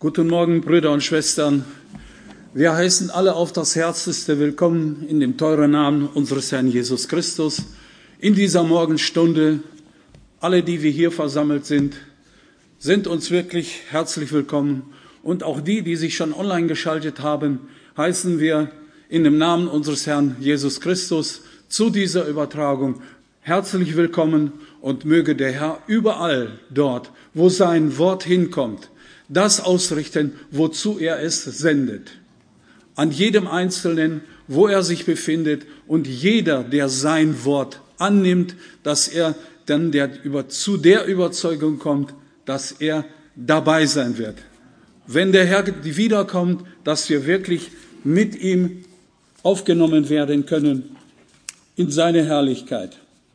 Guten Morgen, Brüder und Schwestern. Wir heißen alle auf das Herzlichste willkommen in dem teuren Namen unseres Herrn Jesus Christus. In dieser Morgenstunde, alle, die wir hier versammelt sind uns wirklich herzlich willkommen. Und auch die, die sich schon online geschaltet haben, heißen wir in dem Namen unseres Herrn Jesus Christus zu dieser Übertragung herzlich willkommen und möge der Herr überall dort, wo sein Wort hinkommt, das ausrichten, wozu er es sendet. An jedem Einzelnen, wo er sich befindet und jeder, der sein Wort annimmt, dass er dann zu der Überzeugung kommt, dass er dabei sein wird. Wenn der Herr wiederkommt, dass wir wirklich mit ihm aufgenommen werden können in seine Herrlichkeit.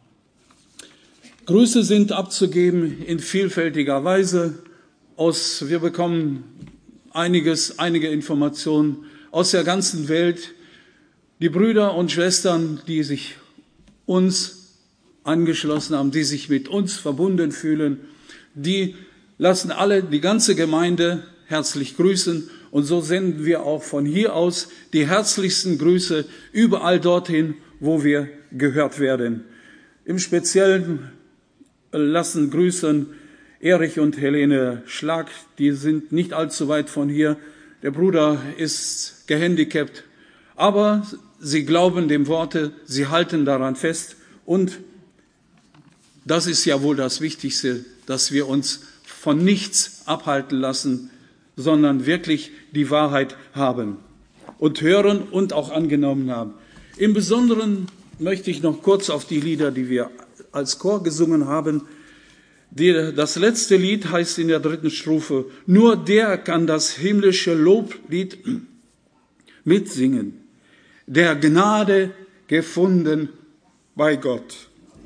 Grüße sind abzugeben in vielfältiger Weise. Wir bekommen einige Informationen aus der ganzen Welt. Die Brüder und Schwestern, die sich uns angeschlossen haben, die sich mit uns verbunden fühlen, die lassen alle, die ganze Gemeinde herzlich grüßen. Und so senden wir auch von hier aus die herzlichsten Grüße überall dorthin, wo wir gehört werden. Im Speziellen lassen grüßen Erich und Helene Schlag, die sind nicht allzu weit von hier. Der Bruder ist gehandicapt, aber sie glauben dem Worte, sie halten daran fest. Und das ist ja wohl das Wichtigste, dass wir uns von nichts abhalten lassen, sondern wirklich die Wahrheit haben und hören und auch angenommen haben. Im Besonderen möchte ich noch kurz auf die Lieder, die wir als Chor gesungen haben. Das letzte Lied heißt in der 3. Strophe, nur der kann das himmlische Loblied mitsingen, der Gnade gefunden bei Gott,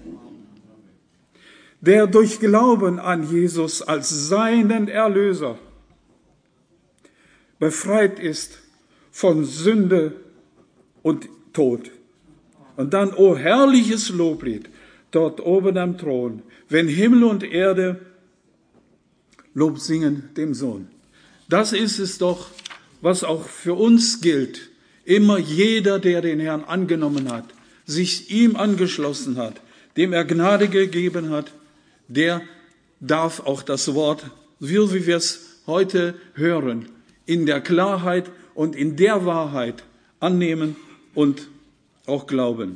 der durch Glauben an Jesus als seinen Erlöser befreit ist von Sünde und Tod. Und dann, o herrliches Loblied, dort oben am Thron, wenn Himmel und Erde Lob singen dem Sohn. Das ist es doch, was auch für uns gilt. Immer jeder, der den Herrn angenommen hat, sich ihm angeschlossen hat, dem er Gnade gegeben hat, der darf auch das Wort, wie wir es heute hören, in der Klarheit und in der Wahrheit annehmen und auch glauben.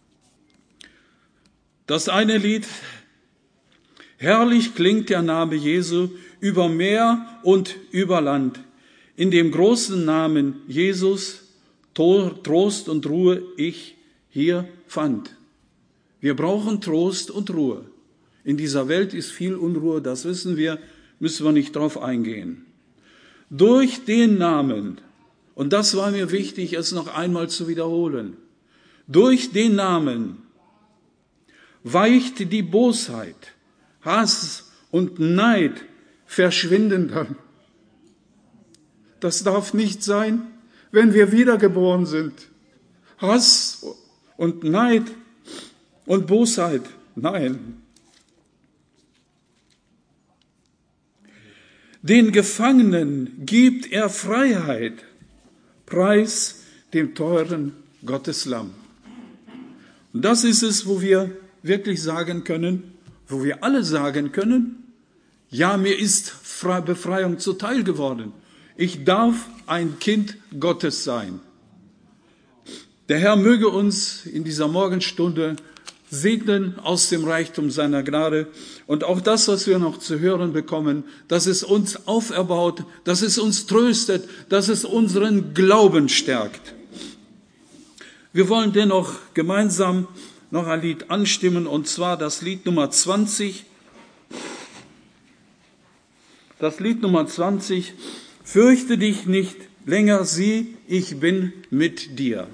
Das eine Lied, herrlich klingt der Name Jesu über Meer und über Land. In dem großen Namen Jesus Trost und Ruhe ich hier fand. Wir brauchen Trost und Ruhe. In dieser Welt ist viel Unruhe, das wissen wir, müssen wir nicht drauf eingehen. Durch den Namen, und das war mir wichtig, es noch einmal zu wiederholen, durch den Namen weicht die Bosheit, Hass und Neid verschwinden dann. Das darf nicht sein, wenn wir wiedergeboren sind. Hass und Neid und Bosheit, nein. Den Gefangenen gibt er Freiheit, preis dem teuren Gotteslamm. Und das ist es, wo wir wirklich sagen können, wo wir alle sagen können, ja, mir ist Befreiung zuteil geworden. Ich darf ein Kind Gottes sein. Der Herr möge uns in dieser Morgenstunde segnen aus dem Reichtum seiner Gnade und auch das, was wir noch zu hören bekommen, dass es uns auferbaut, dass es uns tröstet, dass es unseren Glauben stärkt. Wir wollen dennoch gemeinsam noch ein Lied anstimmen, und zwar das Lied Nummer 20. Das Lied Nummer 20, fürchte dich nicht länger, sieh, ich bin mit dir.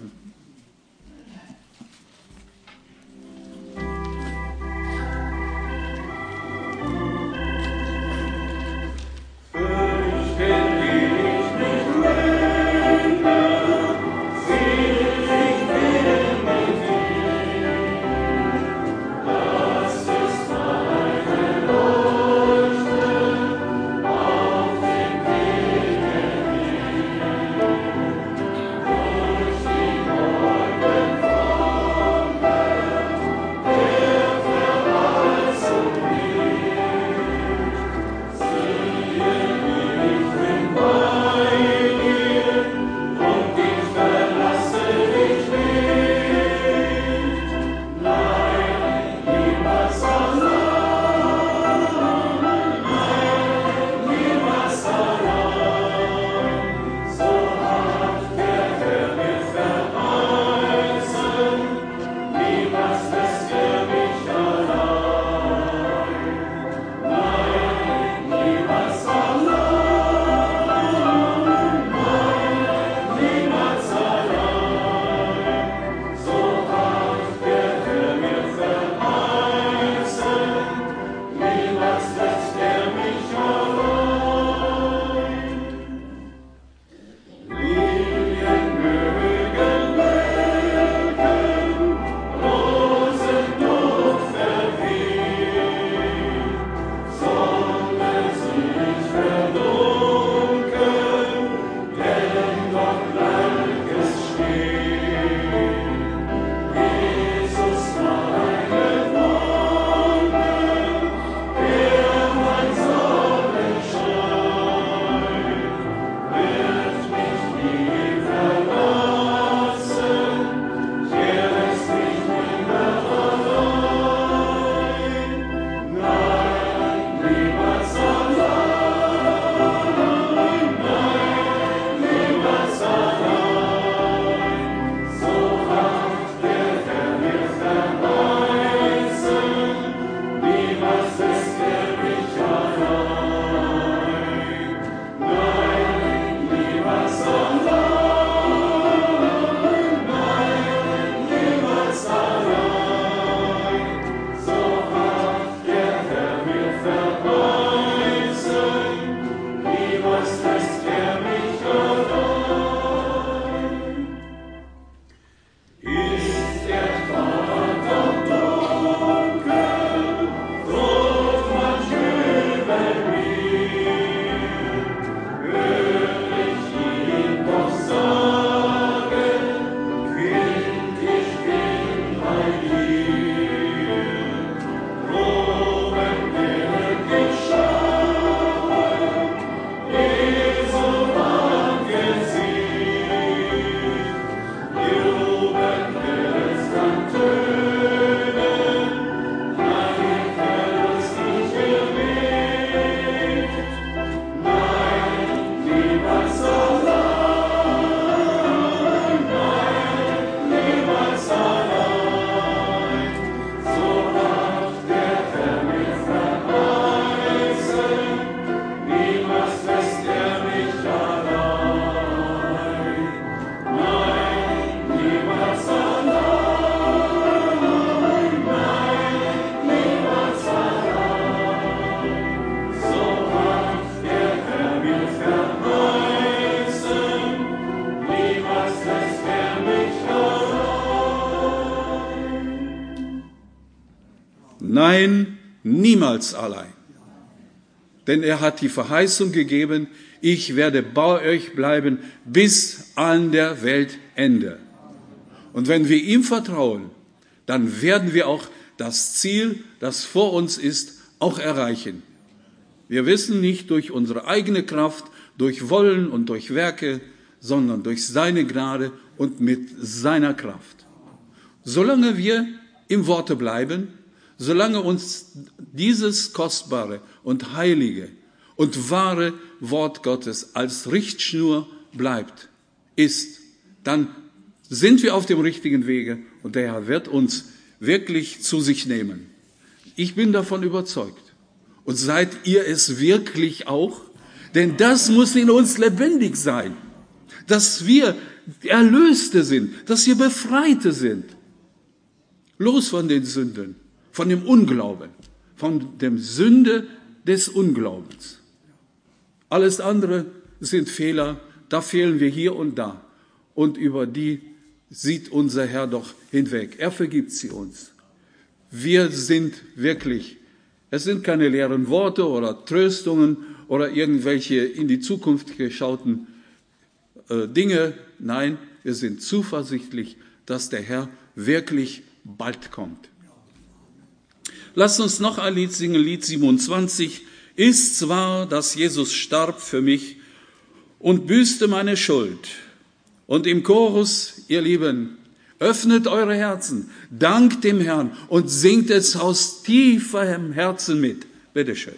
Nein, niemals allein. Denn er hat die Verheißung gegeben, ich werde bei euch bleiben bis an der Weltende. Und wenn wir ihm vertrauen, dann werden wir auch das Ziel, das vor uns ist, auch erreichen. Wir wissen nicht durch unsere eigene Kraft, durch Wollen und durch Werke, sondern durch seine Gnade und mit seiner Kraft. Solange wir im Worte bleiben, solange uns dieses kostbare und heilige und wahre Wort Gottes als Richtschnur bleibt, dann sind wir auf dem richtigen Wege und der Herr wird uns wirklich zu sich nehmen. Ich bin davon überzeugt. Und seid ihr es wirklich auch? Denn das muss in uns lebendig sein, dass wir Erlöste sind, dass wir Befreite sind. Los von den Sünden, von dem Unglauben, von der Sünde des Unglaubens. Alles andere sind Fehler, da fehlen wir hier und da. Und über die sieht unser Herr doch hinweg. Er vergibt sie uns. Wir sind wirklich, es sind keine leeren Worte oder Tröstungen oder irgendwelche in die Zukunft geschauten Dinge. Nein, wir sind zuversichtlich, dass der Herr wirklich bald kommt. Lasst uns noch ein Lied singen, Lied 27. Ist's wahr, dass Jesus starb für mich und büßte meine Schuld. Und im Chorus, ihr Lieben, öffnet eure Herzen, dankt dem Herrn und singt es aus tiefem Herzen mit. Bitte schön.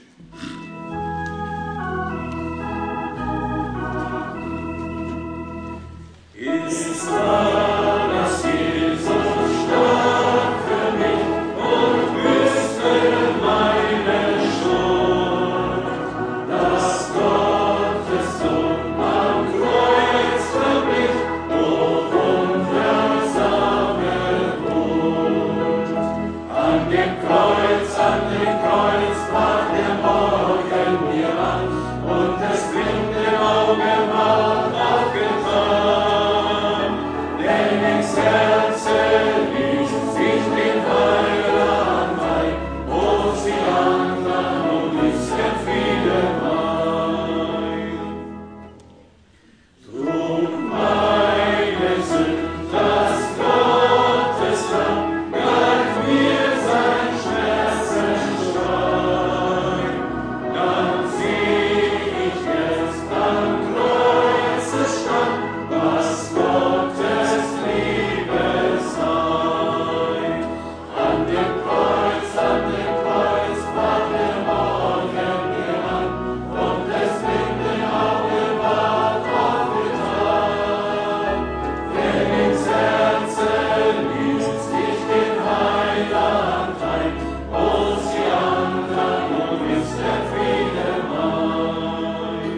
Ist's wahr, dass Jesus starb für mich und büßte meine Schuld, dass Gottes Sohn am Kreuz für mich, o wundersame Tod. An dem Kreuz brach der Morgen mir an und das blinde Auge ward aufgetan. Denn ins Herze ließ sich den Heiland ein, o sie anderen, nun ist der Friede mein. Drum meine Sünd, das Gottes Lamm, galt mir sein Schmerzenschrein. Dann sieh ich erst am Kreuzes stand, was Gottes Liebe sei. An dem Kreuz brach der Morgen mir an, und des blinden Auge ward aufgetan. Denn ins Herze ließ sich den Heiland ein, o sie anderen, nun ist der Friede mein.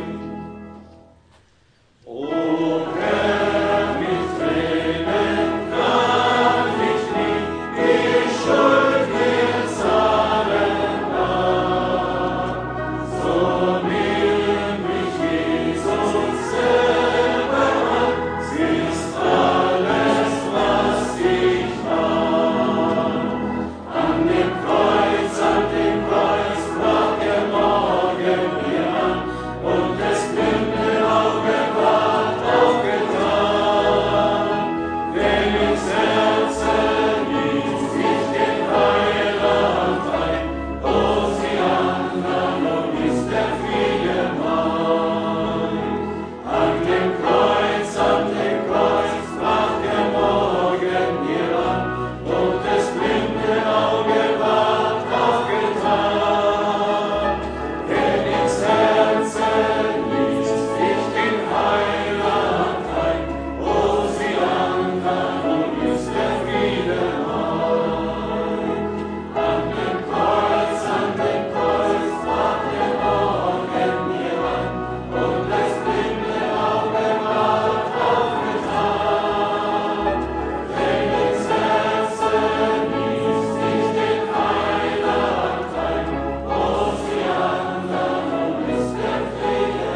O Herr, mit Tränen kann ich nie die Schuld mir zahlen nach. So nimm mich, Jesus, selber an, siehst alles, was ich war. An dem Kreuz brach der Morgen mir an, und des blinden Auge ward aufgetan. Denn ins Herze ließ sich den Heiland ein, o sie anderen, nun ist der Friede mein. An dem Kreuz brach der Morgen mir an, und des blinden Auge ward aufgetan. Denn ins Herze ließ sich den Heiland ein, o sie anderen, nun ist der Friede mein. An dem Kreuz brach der Morgen mir an, und das blinde Auge ward aufgetan. Denn ins Herze ließ sich den Heiland ein, o sie anderen, nun ist der Friede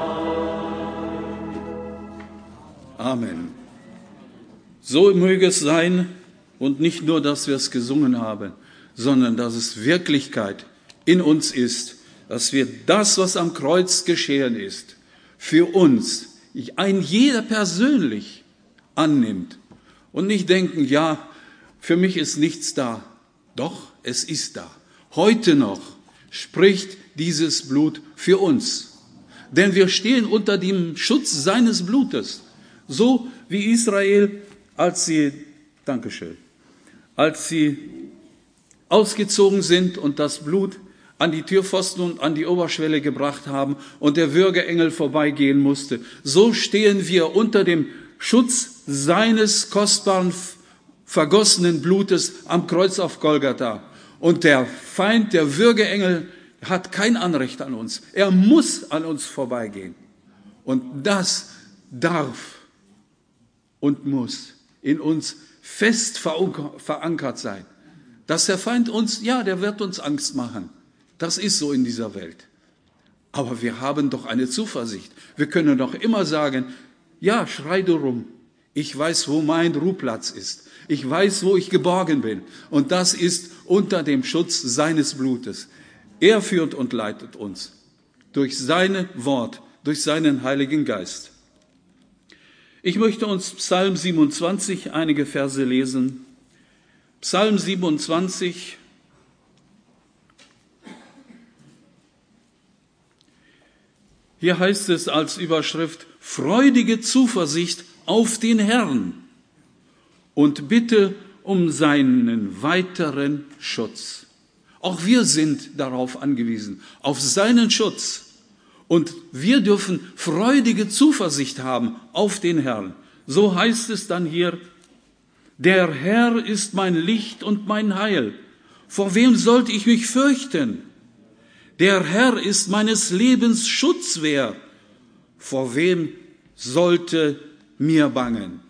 Amen. So möge es sein und nicht nur, dass wir es gesungen haben, sondern dass es Wirklichkeit in uns ist, dass wir das, was am Kreuz geschehen ist, für uns, jeder persönlich annimmt und nicht denken, ja, für mich ist nichts da. Doch, es ist da. Heute noch spricht dieses Blut für uns. Denn wir stehen unter dem Schutz seines Blutes. So wie Israel, als sie ausgezogen sind und das Blut an die Türpfosten und an die Oberschwelle gebracht haben und der Würgeengel vorbeigehen musste. So stehen wir unter dem Schutz seines kostbaren, vergossenen Blutes am Kreuz auf Golgatha. Und der Feind, der Würgeengel, hat kein Anrecht an uns. Er muss an uns vorbeigehen. Und das darf und muss in uns fest verankert sein. Dass der Feind uns, ja, der wird uns Angst machen. Das ist so in dieser Welt. Aber wir haben doch eine Zuversicht. Wir können doch immer sagen, ja, schrei du rum. Ich weiß, wo mein Ruheplatz ist. Ich weiß, wo ich geborgen bin. Und das ist unter dem Schutz seines Blutes. Er führt und leitet uns durch sein Wort, durch seinen Heiligen Geist. Ich möchte uns Psalm 27 einige Verse lesen. Psalm 27. Hier heißt es als Überschrift, freudige Zuversicht auf den Herrn und bitte um seinen weiteren Schutz. Auch wir sind darauf angewiesen, auf seinen Schutz. Und wir dürfen freudige Zuversicht haben auf den Herrn. So heißt es dann hier, der Herr ist mein Licht und mein Heil. Vor wem sollte ich mich fürchten? Der Herr ist meines Lebens Schutzwehr. Vor wem sollte mir bangen?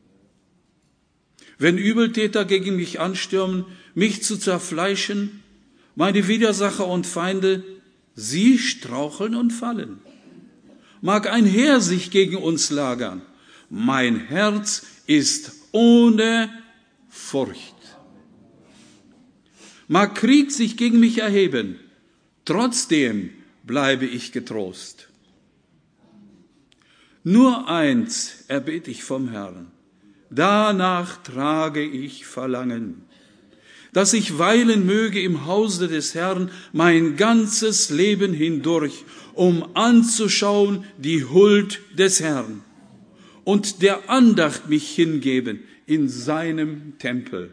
Wenn Übeltäter gegen mich anstürmen, mich zu zerfleischen, meine Widersacher und Feinde, sie straucheln und fallen. Mag ein Heer sich gegen uns lagern, mein Herz ist ohne Furcht. Mag Krieg sich gegen mich erheben, trotzdem bleibe ich getrost. Nur eins erbete ich vom Herrn, danach trage ich Verlangen, dass ich weilen möge im Hause des Herrn mein ganzes Leben hindurch, um anzuschauen die Huld des Herrn und der Andacht mich hingeben in seinem Tempel.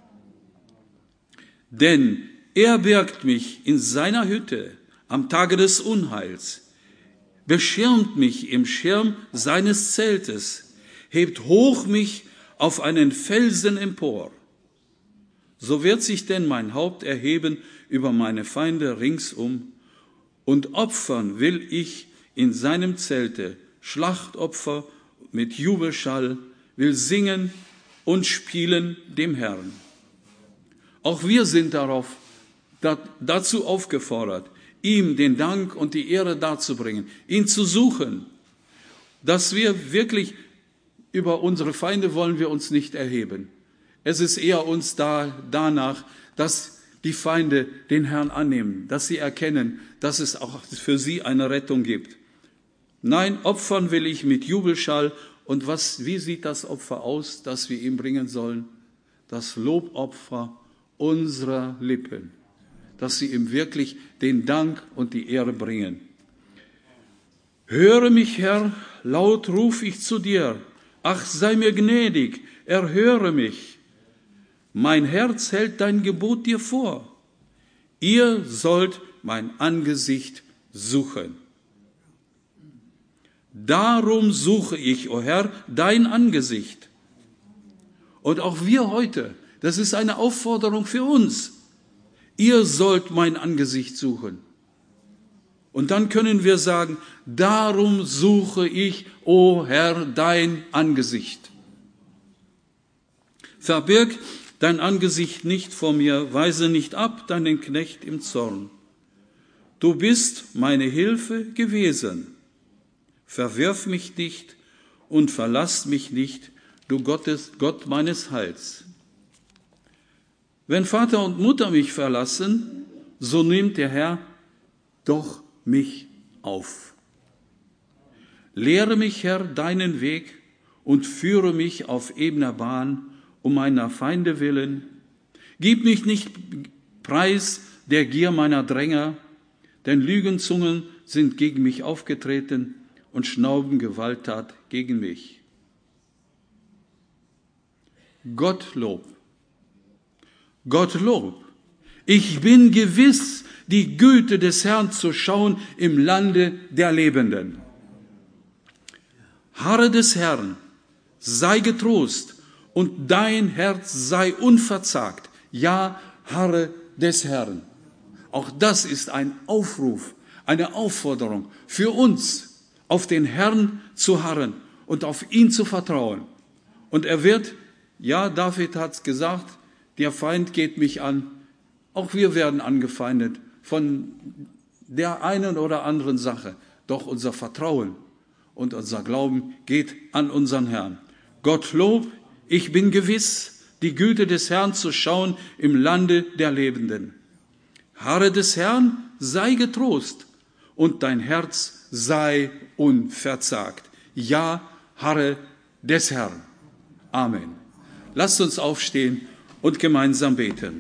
Denn er birgt mich in seiner Hütte am Tage des Unheils, beschirmt mich im Schirm seines Zeltes, hebt hoch mich auf einen Felsen empor. So wird sich denn mein Haupt erheben über meine Feinde ringsum, und opfern will ich in seinem Zelte Schlachtopfer mit Jubelschall, will singen und spielen dem Herrn. Auch wir sind dazu aufgefordert, ihm den Dank und die Ehre darzubringen, ihn zu suchen, dass wir wirklich über unsere Feinde wollen wir uns nicht erheben. Es ist eher uns danach, dass die Feinde den Herrn annehmen, dass sie erkennen, dass es auch für sie eine Rettung gibt. Nein, opfern will ich mit Jubelschall. Und wie sieht das Opfer aus, das wir ihm bringen sollen? Das Lobopfer unserer Lippen, dass sie ihm wirklich den Dank und die Ehre bringen. Höre mich, Herr, laut ruf ich zu dir. Ach, sei mir gnädig, erhöre mich. Mein Herz hält dein Gebot dir vor. Ihr sollt mein Angesicht suchen. Darum suche ich, o Herr, dein Angesicht. Und auch wir heute, das ist eine Aufforderung für uns. Ihr sollt mein Angesicht suchen. Und dann können wir sagen, darum suche ich, o Herr, dein Angesicht. Verbirg dein Angesicht nicht vor mir, weise nicht ab deinen Knecht im Zorn. Du bist meine Hilfe gewesen. Verwirf mich nicht und und verlass mich nicht, du Gott meines Heils. Wenn Vater und Mutter mich verlassen, so nimmt der Herr doch mich auf. Lehre mich, Herr, deinen Weg und führe mich auf ebener Bahn um meiner Feinde willen. Gib mich nicht preis der Gier meiner Dränger, denn Lügenzungen sind gegen mich aufgetreten und schnauben Gewalttat gegen mich. Gottlob, Gottlob, ich bin gewiss, die Güte des Herrn zu schauen im Lande der Lebenden. Harre des Herrn, sei getrost und dein Herz sei unverzagt. Ja, harre des Herrn. Auch das ist ein Aufruf, eine Aufforderung für uns, auf den Herrn zu harren und auf ihn zu vertrauen. Und er wird, ja, David hat es gesagt, der Feind geht mich an. Auch wir werden angefeindet von der einen oder anderen Sache. Doch unser Vertrauen und unser Glauben geht an unseren Herrn. Gottlob, ich bin gewiss, die Güte des Herrn zu schauen im Lande der Lebenden. Harre des Herrn, sei getrost und dein Herz sei unverzagt. Ja, harre des Herrn. Amen. Lasst uns aufstehen und gemeinsam beten.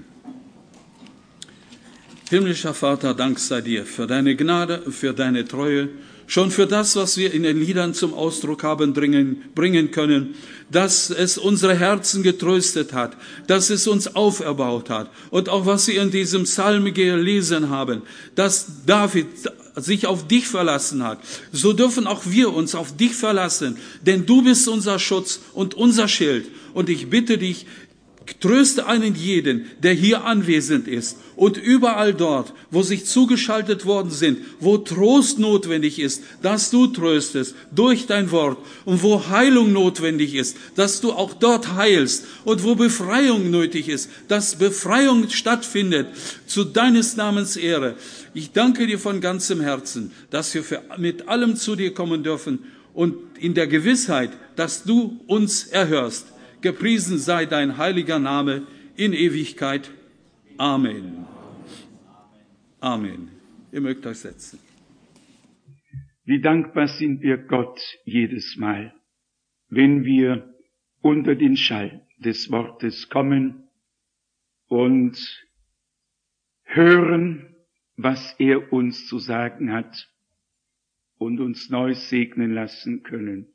Himmlischer Vater, Dank sei dir für deine Gnade, für deine Treue, schon für das, was wir in den Liedern zum Ausdruck haben bringen können, dass es unsere Herzen getröstet hat, dass es uns auferbaut hat. Und auch was wir in diesem Psalm gelesen haben, dass David sich auf dich verlassen hat, so dürfen auch wir uns auf dich verlassen, denn du bist unser Schutz und unser Schild. Und ich bitte dich, tröste einen jeden, der hier anwesend ist und überall dort, wo sich zugeschaltet worden sind, wo Trost notwendig ist, dass du tröstest durch dein Wort und wo Heilung notwendig ist, dass du auch dort heilst und wo Befreiung nötig ist, dass Befreiung stattfindet zu deines Namens Ehre. Ich danke dir von ganzem Herzen, dass wir mit allem zu dir kommen dürfen und in der Gewissheit, dass du uns erhörst. Gepriesen sei dein heiliger Name in Ewigkeit. Amen. Amen. Ihr mögt euch setzen. Wie dankbar sind wir Gott jedes Mal, wenn wir unter den Schall des Wortes kommen und hören, was er uns zu sagen hat und uns neu segnen lassen können.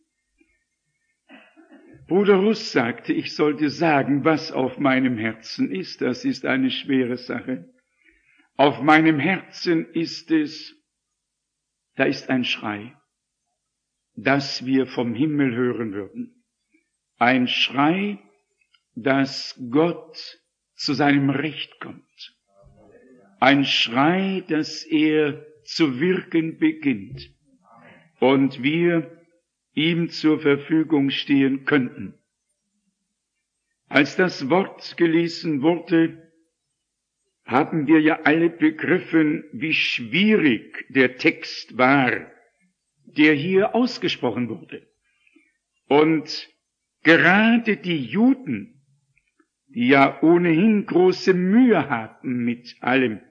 Bruder Russ sagte, ich sollte sagen, was auf meinem Herzen ist. Das ist eine schwere Sache. Auf meinem Herzen ist es, da ist ein Schrei, dass wir vom Himmel hören würden. Ein Schrei, dass Gott zu seinem Recht kommt. Ein Schrei, dass er zu wirken beginnt. Und wir ihm zur Verfügung stehen könnten. Als das Wort gelesen wurde, haben wir ja alle begriffen, wie schwierig der Text war, der hier ausgesprochen wurde. Und gerade die Juden, die ja ohnehin große Mühe hatten mit allem,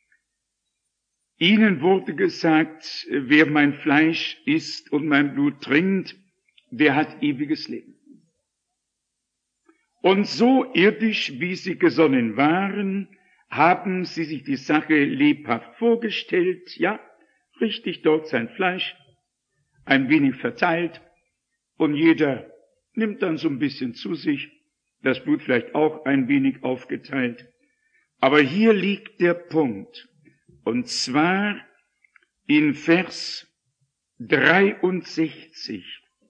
ihnen wurde gesagt, wer mein Fleisch isst und mein Blut trinkt, der hat ewiges Leben. Und so irdisch, wie sie gesonnen waren, haben sie sich die Sache lebhaft vorgestellt. Ja, richtig, dort sein Fleisch, ein wenig verteilt, und jeder nimmt dann so ein bisschen zu sich, das Blut vielleicht auch ein wenig aufgeteilt. Aber hier liegt der Punkt. Und zwar in Vers 63.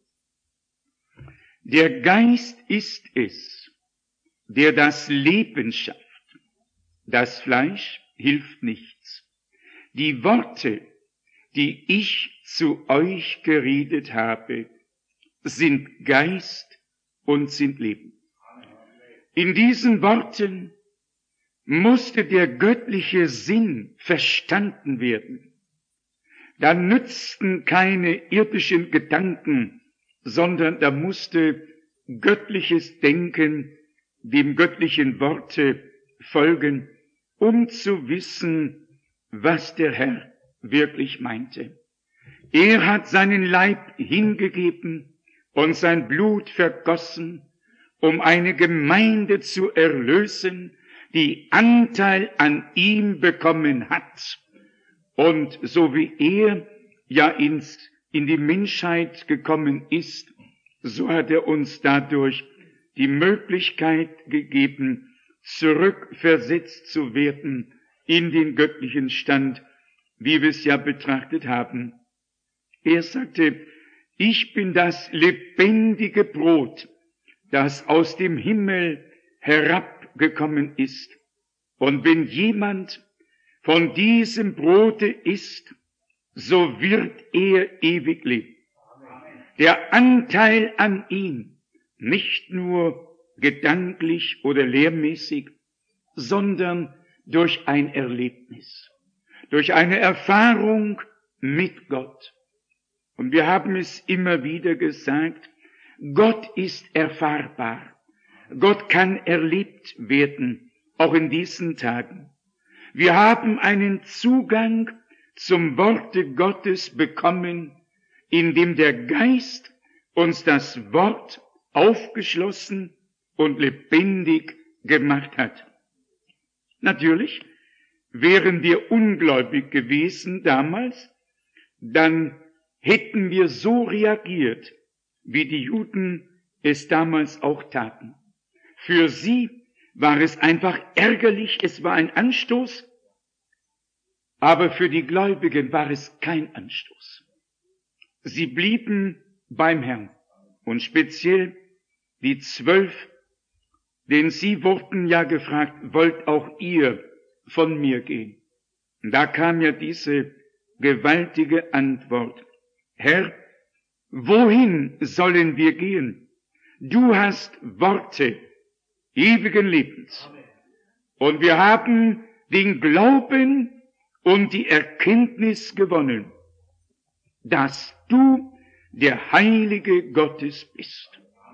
Der Geist ist es, der das Leben schafft. Das Fleisch hilft nichts. Die Worte, die ich zu euch geredet habe, sind Geist und sind Leben. In diesen Worten musste der göttliche Sinn verstanden werden. Da nützten keine irdischen Gedanken, sondern da musste göttliches Denken dem göttlichen Worte folgen, um zu wissen, was der Herr wirklich meinte. Er hat seinen Leib hingegeben und sein Blut vergossen, um eine Gemeinde zu erlösen, die Anteil an ihm bekommen hat. Und so wie er ja in die Menschheit gekommen ist, so hat er uns dadurch die Möglichkeit gegeben, zurückversetzt zu werden in den göttlichen Stand, wie wir es ja betrachtet haben. Er sagte, ich bin das lebendige Brot, das aus dem Himmel herabgekommen ist. Und wenn jemand von diesem Brote isst, so wird er ewig leben. Der Anteil an ihm, nicht nur gedanklich oder lehrmäßig, sondern durch ein Erlebnis, durch eine Erfahrung mit Gott. Und wir haben es immer wieder gesagt, Gott ist erfahrbar. Gott kann erlebt werden, auch in diesen Tagen. Wir haben einen Zugang zum Worte Gottes bekommen, indem der Geist uns das Wort aufgeschlossen und lebendig gemacht hat. Natürlich, wären wir ungläubig gewesen damals, dann hätten wir so reagiert, wie die Juden es damals auch taten. Für sie war es einfach ärgerlich, es war ein Anstoß, aber für die Gläubigen war es kein Anstoß. Sie blieben beim Herrn und speziell die 12, denn sie wurden ja gefragt, wollt auch ihr von mir gehen? Und da kam ja diese gewaltige Antwort, Herr, wohin sollen wir gehen? Du hast Worte ewigen Lebens. Und wir haben den Glauben und die Erkenntnis gewonnen, dass du der Heilige Gottes bist.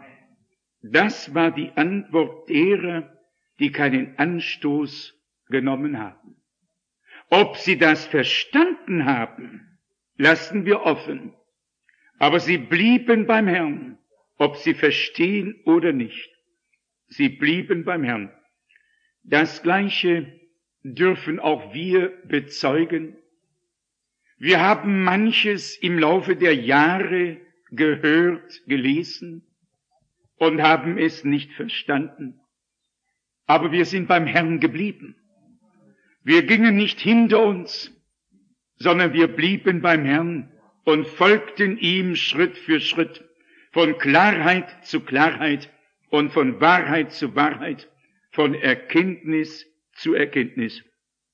Das war die Antwort derer, die keinen Anstoß genommen haben. Ob sie das verstanden haben, lassen wir offen. Aber sie blieben beim Herrn, ob sie verstehen oder nicht. Sie blieben beim Herrn. Das Gleiche dürfen auch wir bezeugen. Wir haben manches im Laufe der Jahre gehört, gelesen und haben es nicht verstanden. Aber wir sind beim Herrn geblieben. Wir gingen nicht hinter uns, sondern wir blieben beim Herrn und folgten ihm Schritt für Schritt, von Klarheit zu Klarheit und von Wahrheit zu Wahrheit, von Erkenntnis zu Erkenntnis.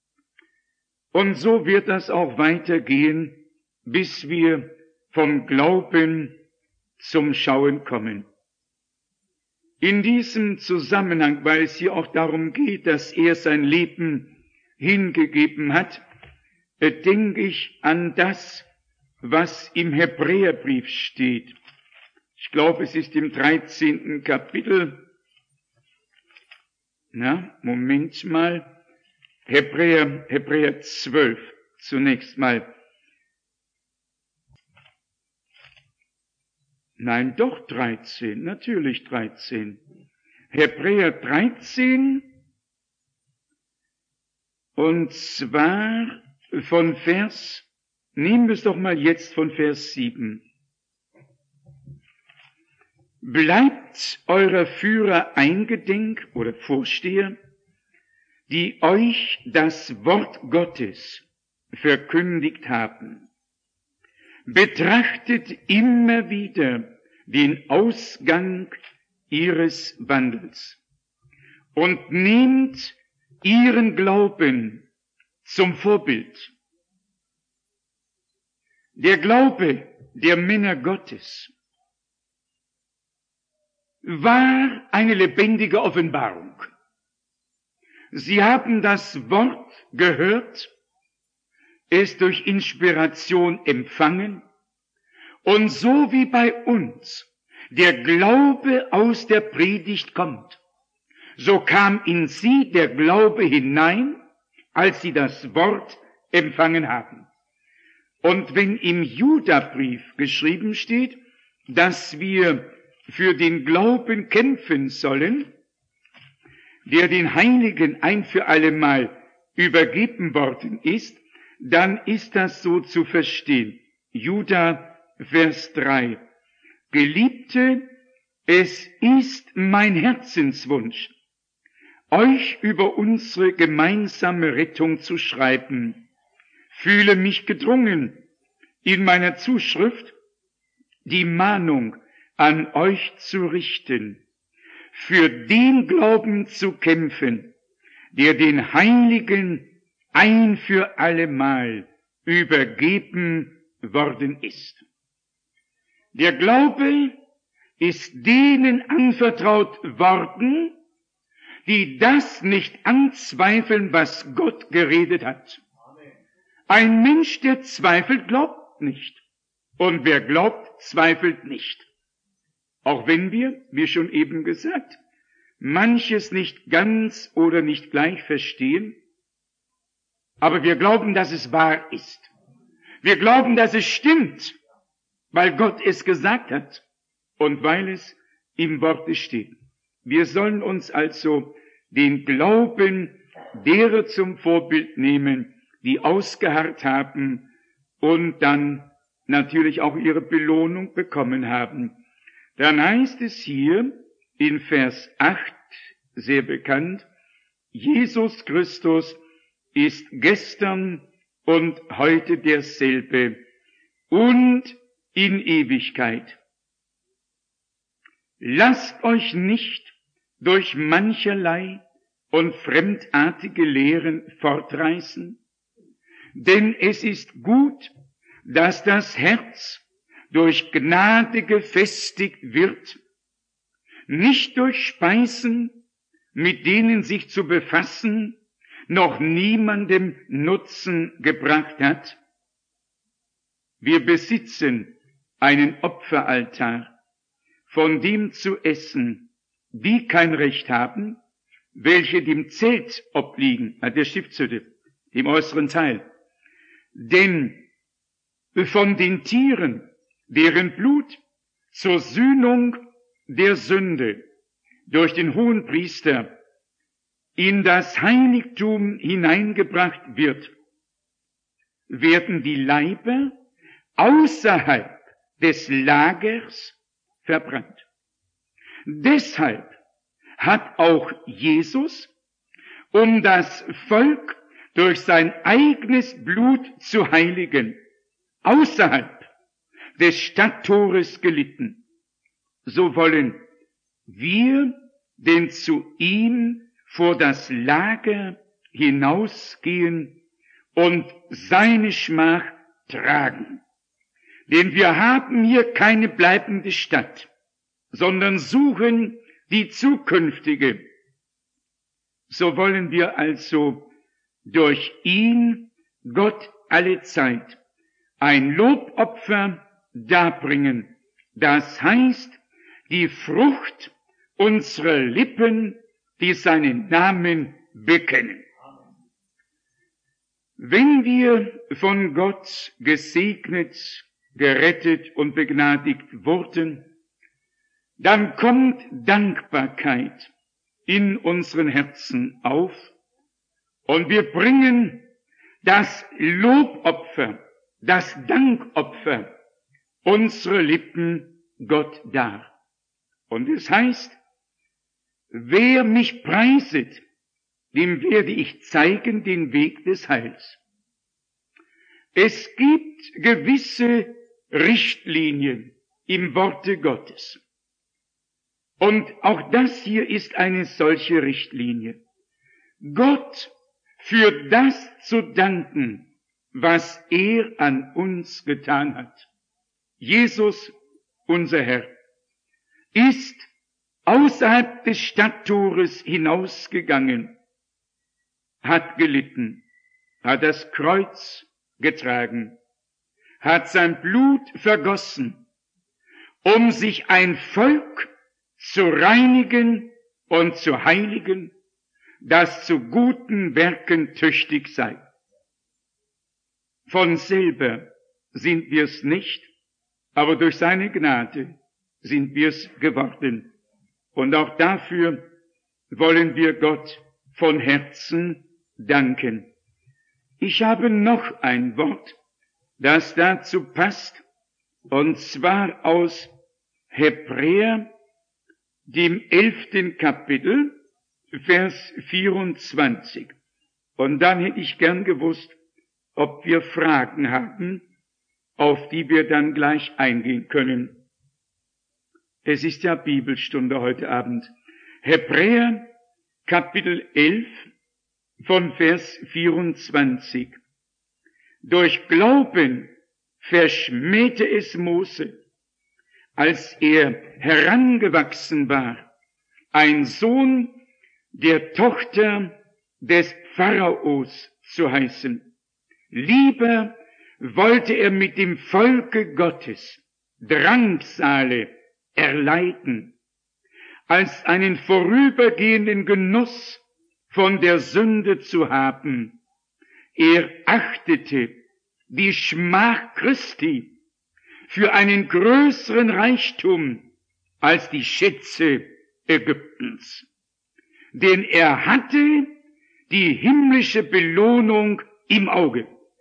Und so wird das auch weitergehen, bis wir vom Glauben zum Schauen kommen. In diesem Zusammenhang, weil es hier auch darum geht, dass er sein Leben hingegeben hat, denke ich an das, was im Hebräerbrief steht. Ich glaube, es ist im 13. Kapitel. Moment mal. Hebräer 12 zunächst mal. Nein, doch 13, natürlich 13. Hebräer 13, und zwar nehmen wir es doch mal jetzt von Vers 7. Bleibt eurer Führer eingedenk oder Vorsteher, die euch das Wort Gottes verkündigt haben. Betrachtet immer wieder den Ausgang ihres Wandels und nehmt ihren Glauben zum Vorbild. Der Glaube der Männer Gottes war eine lebendige Offenbarung. Sie haben das Wort gehört, es durch Inspiration empfangen, und so wie bei uns der Glaube aus der Predigt kommt, so kam in sie der Glaube hinein, als sie das Wort empfangen haben. Und wenn im Judabrief geschrieben steht, dass wir für den Glauben kämpfen sollen, der den Heiligen ein für allemal übergeben worden ist, dann ist das so zu verstehen. Juda, Vers 3. Geliebte, es ist mein Herzenswunsch, euch über unsere gemeinsame Rettung zu schreiben. Fühle mich gedrungen, in meiner Zuschrift die Mahnung an euch zu richten, für den Glauben zu kämpfen, der den Heiligen ein für allemal übergeben worden ist. Der Glaube ist denen anvertraut worden, die das nicht anzweifeln, was Gott geredet hat. Ein Mensch, der zweifelt, glaubt nicht. Und wer glaubt, zweifelt nicht. Auch wenn wir, wie schon eben gesagt, manches nicht ganz oder nicht gleich verstehen, aber wir glauben, dass es wahr ist. Wir glauben, dass es stimmt, weil Gott es gesagt hat und weil es im Worte steht. Wir sollen uns also den Glauben derer zum Vorbild nehmen, die ausgeharrt haben und dann natürlich auch ihre Belohnung bekommen haben. Dann heißt es hier in Vers 8, sehr bekannt, Jesus Christus ist gestern und heute derselbe und in Ewigkeit. Lasst euch nicht durch mancherlei und fremdartige Lehren fortreißen, denn es ist gut, dass das Herz durch Gnade gefestigt wird, nicht durch Speisen, mit denen sich zu befassen, noch niemandem Nutzen gebracht hat. Wir besitzen einen Opferaltar, von dem zu essen, die kein Recht haben, welche dem Zelt obliegen, der Stiftshütte, dem äußeren Teil. Denn von den Tieren, deren Blut zur Sühnung der Sünde durch den Hohenpriester in das Heiligtum hineingebracht wird, werden die Leiber außerhalb des Lagers verbrannt. Deshalb hat auch Jesus, um das Volk durch sein eigenes Blut zu heiligen, außerhalb des Stadttores gelitten. So wollen wir denn zu ihm vor das Lager hinausgehen und seine Schmach tragen. Denn wir haben hier keine bleibende Stadt, sondern suchen die zukünftige. So wollen wir also durch ihn Gott alle Zeit ein Lobopfer darbringen. Das heißt, die Frucht unserer Lippen, die seinen Namen bekennen. Wenn wir von Gott gesegnet, gerettet und begnadigt wurden, dann kommt Dankbarkeit in unseren Herzen auf und wir bringen das Lobopfer, das Dankopfer unserer Lippen Gott dar. Und es heißt, wer mich preiset, dem werde ich zeigen den Weg des Heils. Es gibt gewisse Richtlinien im Worte Gottes. Und auch das hier ist eine solche Richtlinie. Gott für das zu danken, was er an uns getan hat. Jesus, unser Herr, ist außerhalb des Stadttores hinausgegangen, hat gelitten, hat das Kreuz getragen, hat sein Blut vergossen, um sich ein Volk zu reinigen und zu heiligen, das zu guten Werken tüchtig sei. Von selber sind wir es nicht, aber durch seine Gnade sind wir es geworden. Und auch dafür wollen wir Gott von Herzen danken. Ich habe noch ein Wort, das dazu passt, und zwar aus Hebräer, dem 11. Kapitel, Vers 24. Und dann hätte ich gern gewusst, ob wir Fragen haben, auf die wir dann gleich eingehen können. Es ist ja Bibelstunde heute Abend. Hebräer, Kapitel 11, von Vers 24. Durch Glauben verschmähte es Mose, als er herangewachsen war, ein Sohn der Tochter des Pharaos zu heißen. Lieber wollte er mit dem Volke Gottes Drangsale erleiden, als einen vorübergehenden Genuss von der Sünde zu haben. Er achtete die Schmach Christi für einen größeren Reichtum als die Schätze Ägyptens. Denn er hatte die himmlische Belohnung im Auge.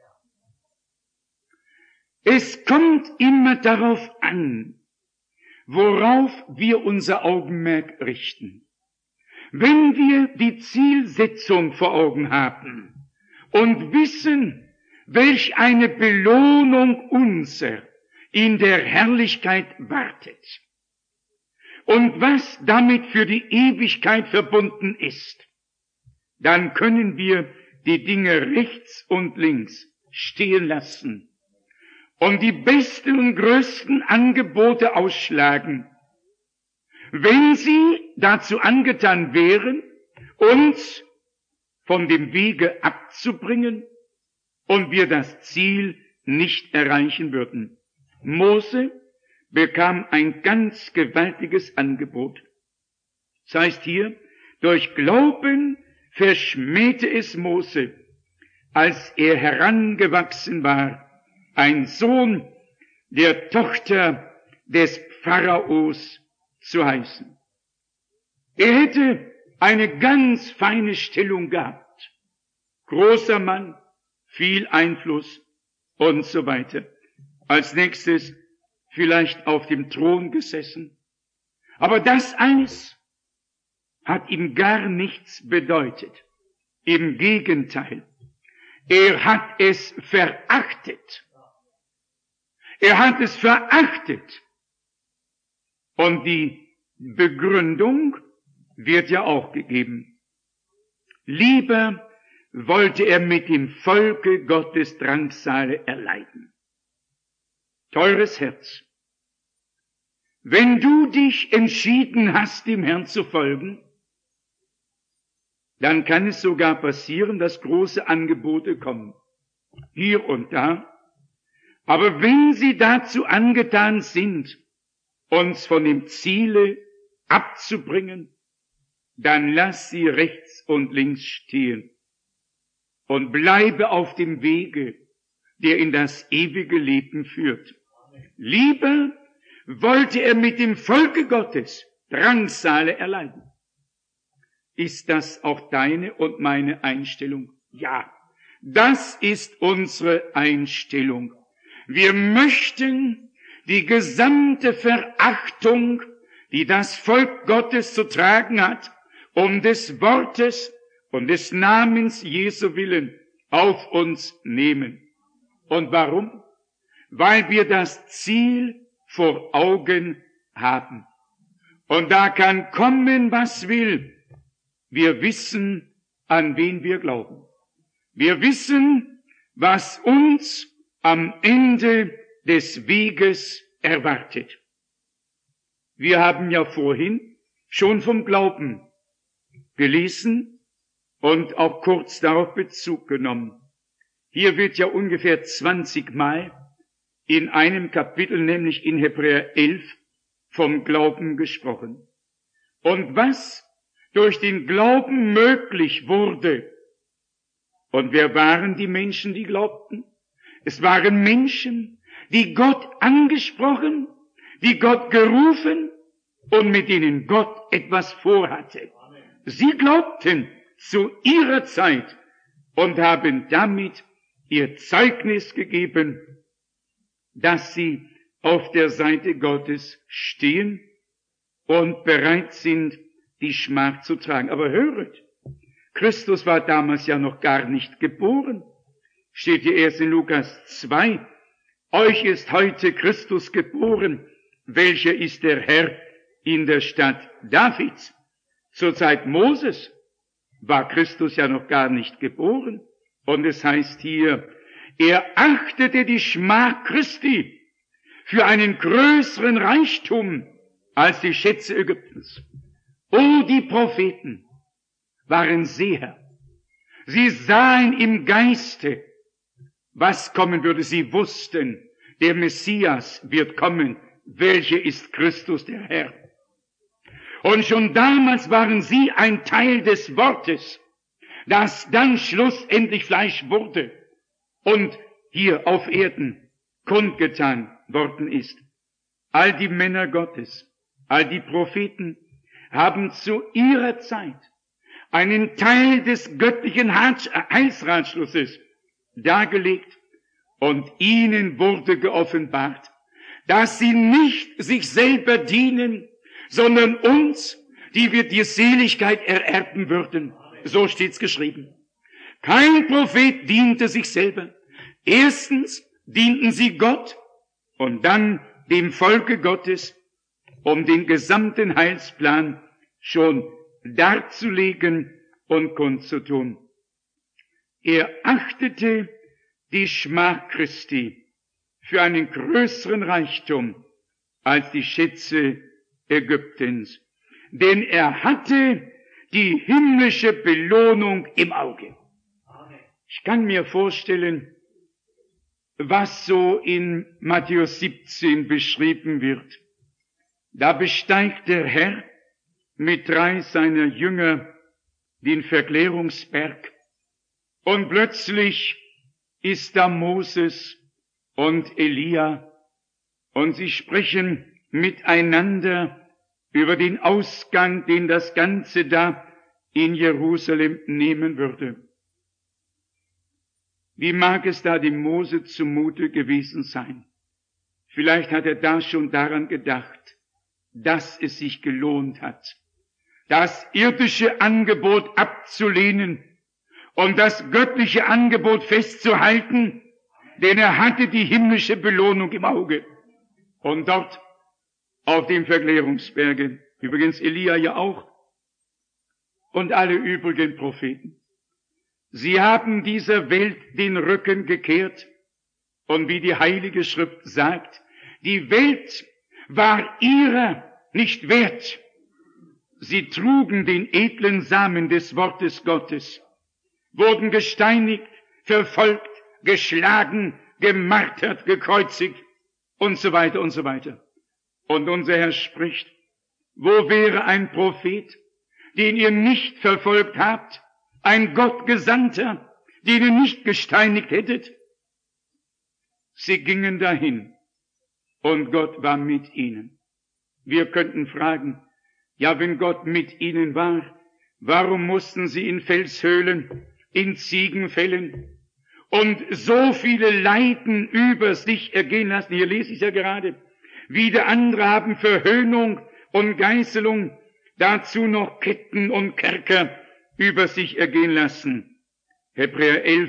Es kommt immer darauf an, worauf wir unser Augenmerk richten. Wenn wir die Zielsetzung vor Augen haben und wissen, welch eine Belohnung unser in der Herrlichkeit wartet und was damit für die Ewigkeit verbunden ist, dann können wir die Dinge rechts und links stehen lassen und die besten und größten Angebote ausschlagen, wenn sie dazu angetan wären, uns von dem Wege abzubringen und wir das Ziel nicht erreichen würden. Mose bekam ein ganz gewaltiges Angebot. Das heißt hier, durch Glauben verschmähte es Mose, als er herangewachsen war, ein Sohn der Tochter des Pharaos zu heißen. Er hätte eine ganz feine Stellung gehabt. Großer Mann, viel Einfluss und so weiter. Als nächstes vielleicht auf dem Thron gesessen. Aber das alles hat ihm gar nichts bedeutet. Im Gegenteil, er hat es verachtet. Er hat es verachtet. Und die Begründung wird ja auch gegeben. Lieber wollte er mit dem Volke Gottes Drangsale erleiden. Teures Herz, wenn du dich entschieden hast, dem Herrn zu folgen, dann kann es sogar passieren, dass große Angebote kommen. Hier und da. Aber wenn sie dazu angetan sind, uns von dem Ziele abzubringen, dann lass sie rechts und links stehen und bleibe auf dem Wege, der in das ewige Leben führt. Lieber wollte er mit dem Volke Gottes Drangsale erleiden. Ist das auch deine und meine Einstellung? Ja, das ist unsere Einstellung. Wir möchten die gesamte Verachtung, die das Volk Gottes zu tragen hat, um des Wortes und des Namens Jesu willen auf uns nehmen. Und warum? Weil wir das Ziel vor Augen haben. Und da kann kommen, was will. Wir wissen, an wen wir glauben. Wir wissen, was uns am Ende des Weges erwartet. Wir haben ja vorhin schon vom Glauben gelesen und auch kurz darauf Bezug genommen. Hier wird ja ungefähr 20 Mal in einem Kapitel, nämlich in Hebräer 11, vom Glauben gesprochen. Und was durch den Glauben möglich wurde. Und wer waren die Menschen, die glaubten? Es waren Menschen, die Gott angesprochen, die Gott gerufen und mit denen Gott etwas vorhatte. Sie glaubten zu ihrer Zeit und haben damit ihr Zeugnis gegeben, dass sie auf der Seite Gottes stehen und bereit sind, die Schmach zu tragen. Aber höret, Christus war damals ja noch gar nicht geboren. Steht hier erst in Lukas 2. Euch ist heute Christus geboren, welcher ist der Herr in der Stadt Davids. Zur Zeit Moses war Christus ja noch gar nicht geboren. Und es heißt hier, er achtete die Schmach Christi für einen größeren Reichtum als die Schätze Ägyptens. Oh, die Propheten waren Seher. Sie sahen im Geiste, was kommen würde. Sie wussten, der Messias wird kommen. Welcher ist Christus, der Herr? Und schon damals waren sie ein Teil des Wortes, das dann schlussendlich Fleisch wurde und hier auf Erden kundgetan worden ist. All die Männer Gottes, all die Propheten haben zu ihrer Zeit einen Teil des göttlichen Heilsratschlusses dargelegt und ihnen wurde geoffenbart, dass sie nicht sich selber dienen, sondern uns, die wir die Seligkeit ererben würden. So steht's geschrieben. Kein Prophet diente sich selber. Erstens dienten sie Gott und dann dem Volke Gottes, um den gesamten Heilsplan schon darzulegen und kundzutun. Er achtete die Schmach Christi für einen größeren Reichtum als die Schätze Ägyptens, denn er hatte die himmlische Belohnung im Auge. Ich kann mir vorstellen, was so in Matthäus 17 beschrieben wird. Da besteigt der Herr mit 3 seiner Jünger den Verklärungsberg und plötzlich ist da Moses und Elia und sie sprechen miteinander über den Ausgang, den das Ganze da in Jerusalem nehmen würde. Wie mag es da dem Mose zumute gewesen sein? Vielleicht hat er da schon daran gedacht, dass es sich gelohnt hat, das irdische Angebot abzulehnen und das göttliche Angebot festzuhalten, denn er hatte die himmlische Belohnung im Auge. Und dort auf dem Verklärungsberge, übrigens Elia ja auch, und alle übrigen Propheten. Sie haben dieser Welt den Rücken gekehrt und wie die Heilige Schrift sagt, die Welt war ihrer nicht wert. Sie trugen den edlen Samen des Wortes Gottes, wurden gesteinigt, verfolgt, geschlagen, gemartert, gekreuzigt und so weiter und so weiter. Und unser Herr spricht, wo wäre ein Prophet, den ihr nicht verfolgt habt, ein Gottgesandter, den ihr nicht gesteinigt hättet? Sie gingen dahin und Gott war mit ihnen. Wir könnten fragen, ja, wenn Gott mit ihnen war, warum mussten sie in Felshöhlen, in Ziegenfällen und so viele Leiden über sich ergehen lassen? Hier lese ich ja gerade. Wieder andere haben Verhöhnung und Geißelung, dazu noch Ketten und Kerker über sich ergehen lassen. Hebräer 11,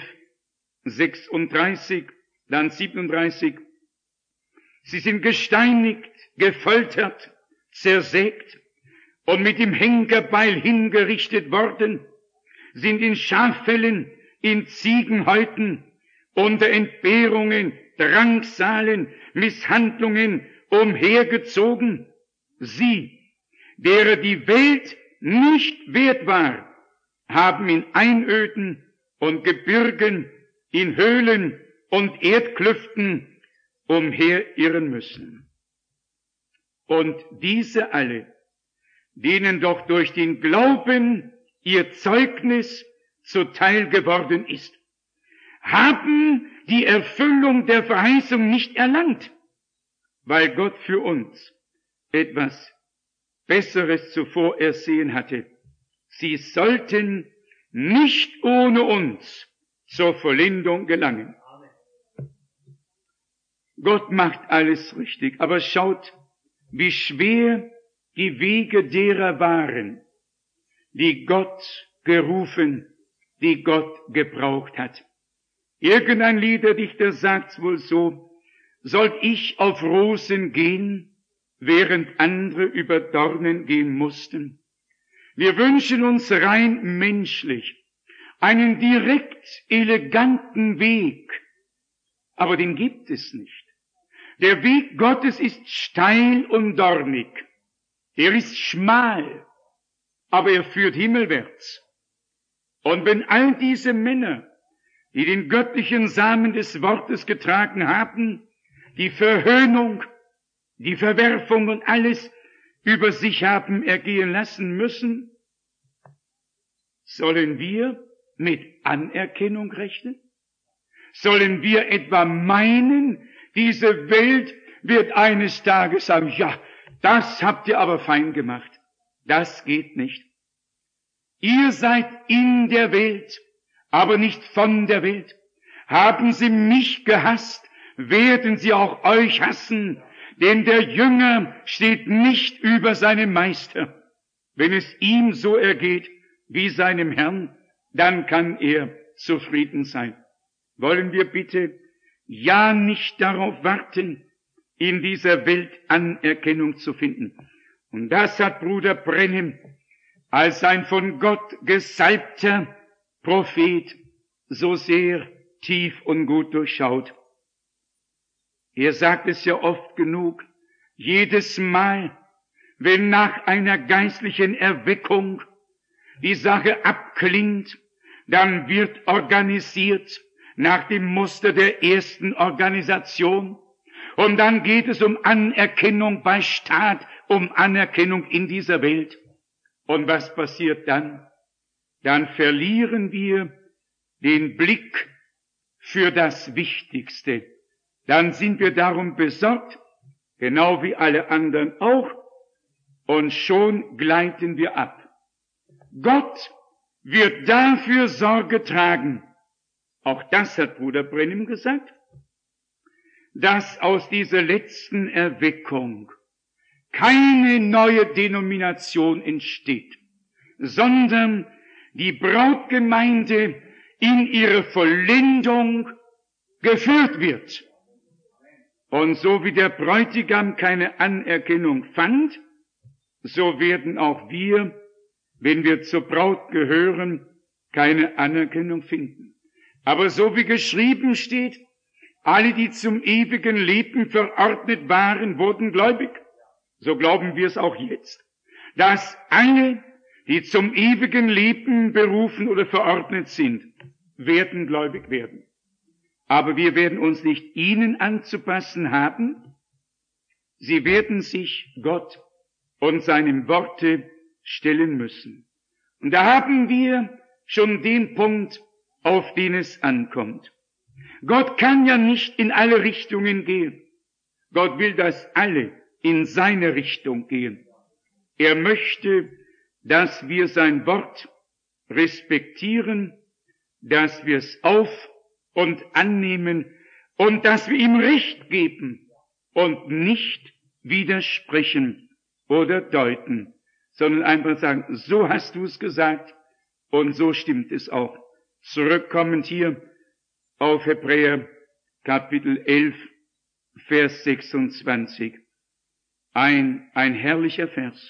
36, dann 37. Sie sind gesteinigt, gefoltert, zersägt und mit dem Henkerbeil hingerichtet worden, sind in Schaffellen, in Ziegenhäuten, unter Entbehrungen, Drangsalen, Misshandlungen umhergezogen. Sie, derer die Welt nicht wert war, haben in Einöden und Gebirgen, in Höhlen und Erdklüften umherirren müssen. Und diese alle denen doch durch den Glauben ihr Zeugnis zuteil geworden ist, haben die Erfüllung der Verheißung nicht erlangt, weil Gott für uns etwas Besseres zuvor ersehen hatte. Sie sollten nicht ohne uns zur Vollendung gelangen. Gott macht alles richtig, aber schaut, wie schwer die Wege derer waren, die Gott gerufen, die Gott gebraucht hat. Irgendein Liederdichter sagt's wohl so: Sollt ich auf Rosen gehen, während andere über Dornen gehen mussten? Wir wünschen uns rein menschlich einen direkt eleganten Weg, aber den gibt es nicht. Der Weg Gottes ist steil und dornig. Er ist schmal, aber er führt himmelwärts. Und wenn all diese Männer, die den göttlichen Samen des Wortes getragen haben, die Verhöhnung, die Verwerfung und alles über sich haben ergehen lassen müssen, sollen wir mit Anerkennung rechnen? Sollen wir etwa meinen, diese Welt wird eines Tages sagen, ja, das habt ihr aber fein gemacht. Das geht nicht. Ihr seid in der Welt, aber nicht von der Welt. Haben sie mich gehasst, werden sie auch euch hassen, denn der Jünger steht nicht über seinem Meister. Wenn es ihm so ergeht wie seinem Herrn, dann kann er zufrieden sein. Wollen wir bitte ja nicht darauf warten, in dieser Welt Anerkennung zu finden. Und das hat Bruder Brenhem als ein von Gott gesalbter Prophet so sehr tief und gut durchschaut. Er sagt es ja oft genug, jedes Mal, wenn nach einer geistlichen Erweckung die Sache abklingt, dann wird organisiert nach dem Muster der ersten Organisation. Und dann geht es um Anerkennung bei Staat, um Anerkennung in dieser Welt. Und was passiert dann? Dann verlieren wir den Blick für das Wichtigste. Dann sind wir darum besorgt, genau wie alle anderen auch, und schon gleiten wir ab. Gott wird dafür Sorge tragen, auch das hat Bruder Brenhem gesagt, dass aus dieser letzten Erweckung keine neue Denomination entsteht, sondern die Brautgemeinde in ihre Vollendung geführt wird. Und so wie der Bräutigam keine Anerkennung fand, so werden auch wir, wenn wir zur Braut gehören, keine Anerkennung finden. Aber so wie geschrieben steht, alle, die zum ewigen Leben verordnet waren, wurden gläubig. So glauben wir es auch jetzt, dass alle, die zum ewigen Leben berufen oder verordnet sind, werden gläubig werden. Aber wir werden uns nicht ihnen anzupassen haben. Sie werden sich Gott und seinem Worte stellen müssen. Und da haben wir schon den Punkt, auf den es ankommt. Gott kann ja nicht in alle Richtungen gehen. Gott will, dass alle in seine Richtung gehen. Er möchte, dass wir sein Wort respektieren, dass wir es auf- und annehmen und dass wir ihm Recht geben und nicht widersprechen oder deuten, sondern einfach sagen, so hast du es gesagt und so stimmt es auch. Zurückkommend hier auf Hebräer Kapitel 11, Vers 26. Ein herrlicher Vers.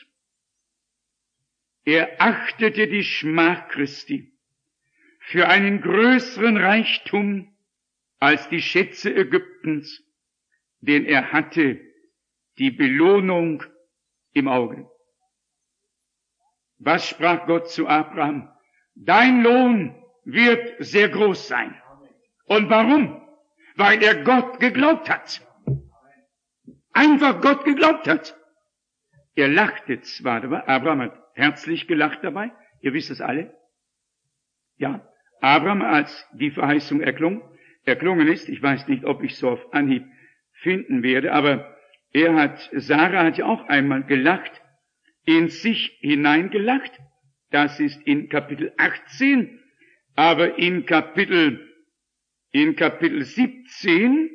Er achtete die Schmach Christi für einen größeren Reichtum als die Schätze Ägyptens, denn er hatte die Belohnung im Auge. Was sprach Gott zu Abraham? Dein Lohn wird sehr groß sein. Und warum? Weil er Gott geglaubt hat. Einfach Gott geglaubt hat. Er lachte zwar dabei, Abraham hat herzlich gelacht dabei, ihr wisst es alle. Ja, Abraham, als die Verheißung erklungen ist, ich weiß nicht, ob ich so auf Anhieb finden werde, aber Sarah hat ja auch einmal gelacht, in sich hineingelacht, das ist in Kapitel 18, aber in Kapitel 17,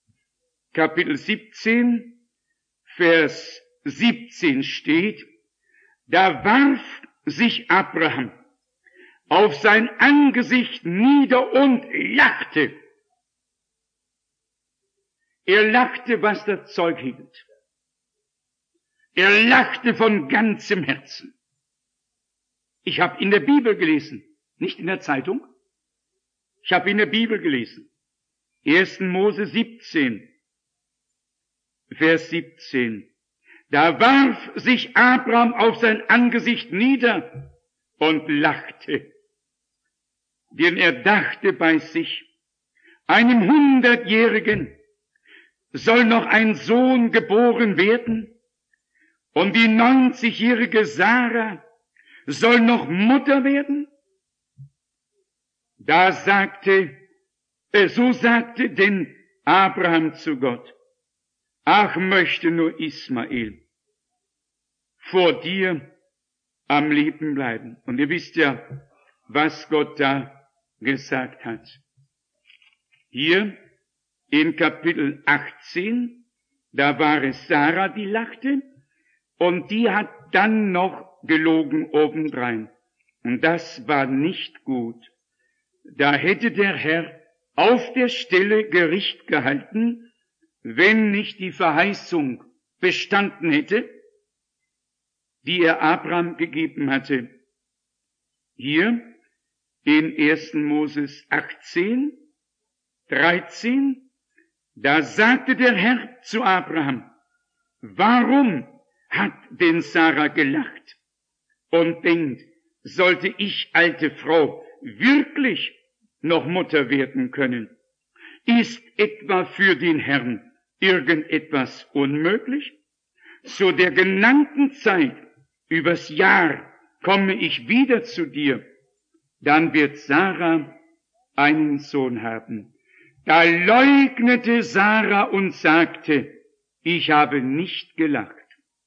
Vers 17 steht, da warf sich Abraham auf sein Angesicht nieder und lachte. Er lachte, was das Zeug hielt. Er lachte von ganzem Herzen. Ich habe in der Bibel gelesen, nicht in der Zeitung. Ich habe in der Bibel gelesen. 1. Mose 17, Vers 17. Da warf sich Abraham auf sein Angesicht nieder und lachte. Denn er dachte bei sich, einem 100-Jährigen soll noch ein Sohn geboren werden und die 90-jährige Sarah soll noch Mutter werden? So sagte denn Abraham zu Gott, ach, möchte nur Ismael vor dir am Leben bleiben. Und ihr wisst ja, was Gott da gesagt hat. Hier in Kapitel 18, da war es Sarah, die lachte, und die hat dann noch gelogen obendrein. Und das war nicht gut. Da hätte der Herr auf der Stelle Gericht gehalten, wenn nicht die Verheißung bestanden hätte, die er Abraham gegeben hatte. Hier in 1. Moses 18, 13, da sagte der Herr zu Abraham, warum hat denn Sarah gelacht und denkt, sollte ich, alte Frau, wirklich noch Mutter werden können? Ist etwa für den Herrn irgendetwas unmöglich? Zu der genannten Zeit, übers Jahr, komme ich wieder zu dir, dann wird Sarah einen Sohn haben. Da leugnete Sarah und sagte, ich habe nicht gelacht,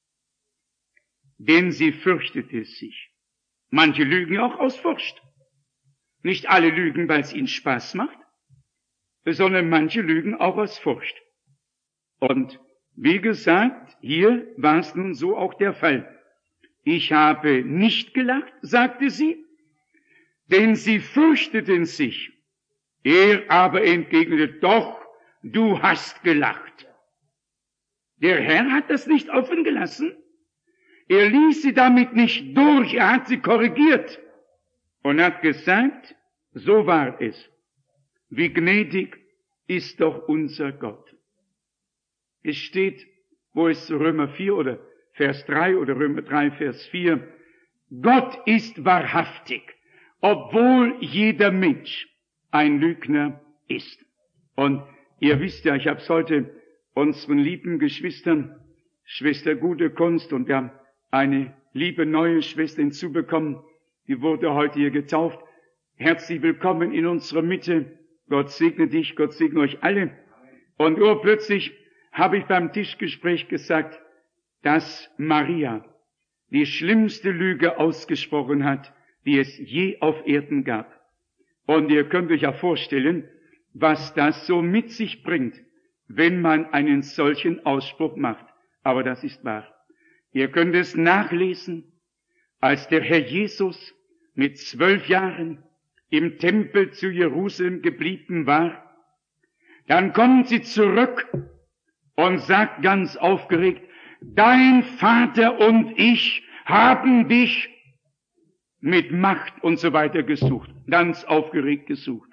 denn sie fürchtete sich. Manche lügen auch aus Furcht. Nicht alle lügen, weil es ihnen Spaß macht, sondern manche lügen auch aus Furcht. Und wie gesagt, hier war es nun so auch der Fall. Ich habe nicht gelacht, sagte sie, denn sie fürchteten sich. Er aber entgegnete, doch, du hast gelacht. Der Herr hat das nicht offen gelassen. Er ließ sie damit nicht durch, er hat sie korrigiert und hat gesagt, so war es. Wie gnädig ist doch unser Gott. Es steht, wo es Römer 4 oder Vers 3 oder Römer 3, Vers 4, Gott ist wahrhaftig, obwohl jeder Mensch ein Lügner ist. Und ihr wisst ja, ich habe es heute unseren lieben Geschwistern, Schwester Gute Kunst, und wir haben eine liebe neue Schwester hinzubekommen, die wurde heute hier getauft. Herzlich willkommen in unserer Mitte. Gott segne dich, Gott segne euch alle. Und urplötzlich habe ich beim Tischgespräch gesagt, dass Maria die schlimmste Lüge ausgesprochen hat, die es je auf Erden gab. Und ihr könnt euch ja vorstellen, was das so mit sich bringt, wenn man einen solchen Ausspruch macht. Aber das ist wahr. Ihr könnt es nachlesen, als der Herr Jesus mit 12 Jahren im Tempel zu Jerusalem geblieben war. Dann kommt sie zurück und sagt ganz aufgeregt, dein Vater und ich haben dich mit Macht und so weiter gesucht, ganz aufgeregt gesucht.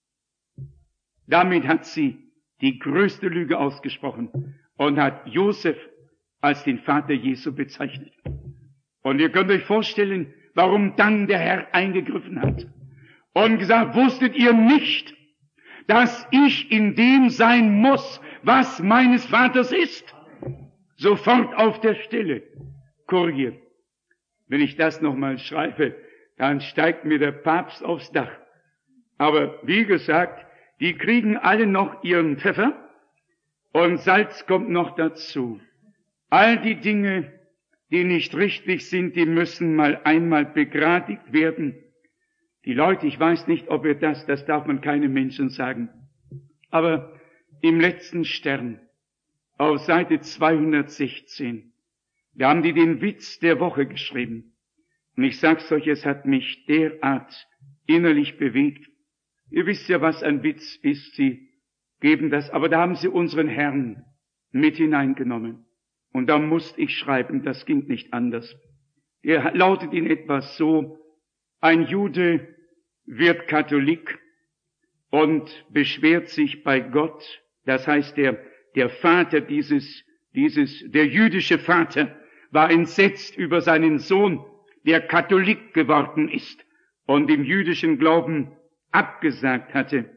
Damit hat sie die größte Lüge ausgesprochen und hat Josef als den Vater Jesu bezeichnet. Und ihr könnt euch vorstellen, warum dann der Herr eingegriffen hat und gesagt, wusstet ihr nicht, dass ich in dem sein muss, was meines Vaters ist? Sofort auf der Stelle Kurier. Wenn ich das nochmal schreibe, dann steigt mir der Papst aufs Dach. Aber wie gesagt, die kriegen alle noch ihren Pfeffer und Salz kommt noch dazu. All die Dinge, die nicht richtig sind, die müssen mal einmal begradigt werden. Die Leute, ich weiß nicht, ob ihr das darf man keinem Menschen sagen. Aber im letzten Stern, auf Seite 216, da haben die den Witz der Woche geschrieben. Und ich sag's euch, es hat mich derart innerlich bewegt. Ihr wisst ja, was ein Witz ist. Sie geben das, aber da haben sie unseren Herrn mit hineingenommen. Und da musste ich schreiben, das ging nicht anders. Er lautet in etwas so: Ein Jude wird Katholik und beschwert sich bei Gott. Das heißt, der Vater der jüdische Vater war entsetzt über seinen Sohn, der Katholik geworden ist und dem jüdischen Glauben abgesagt hatte.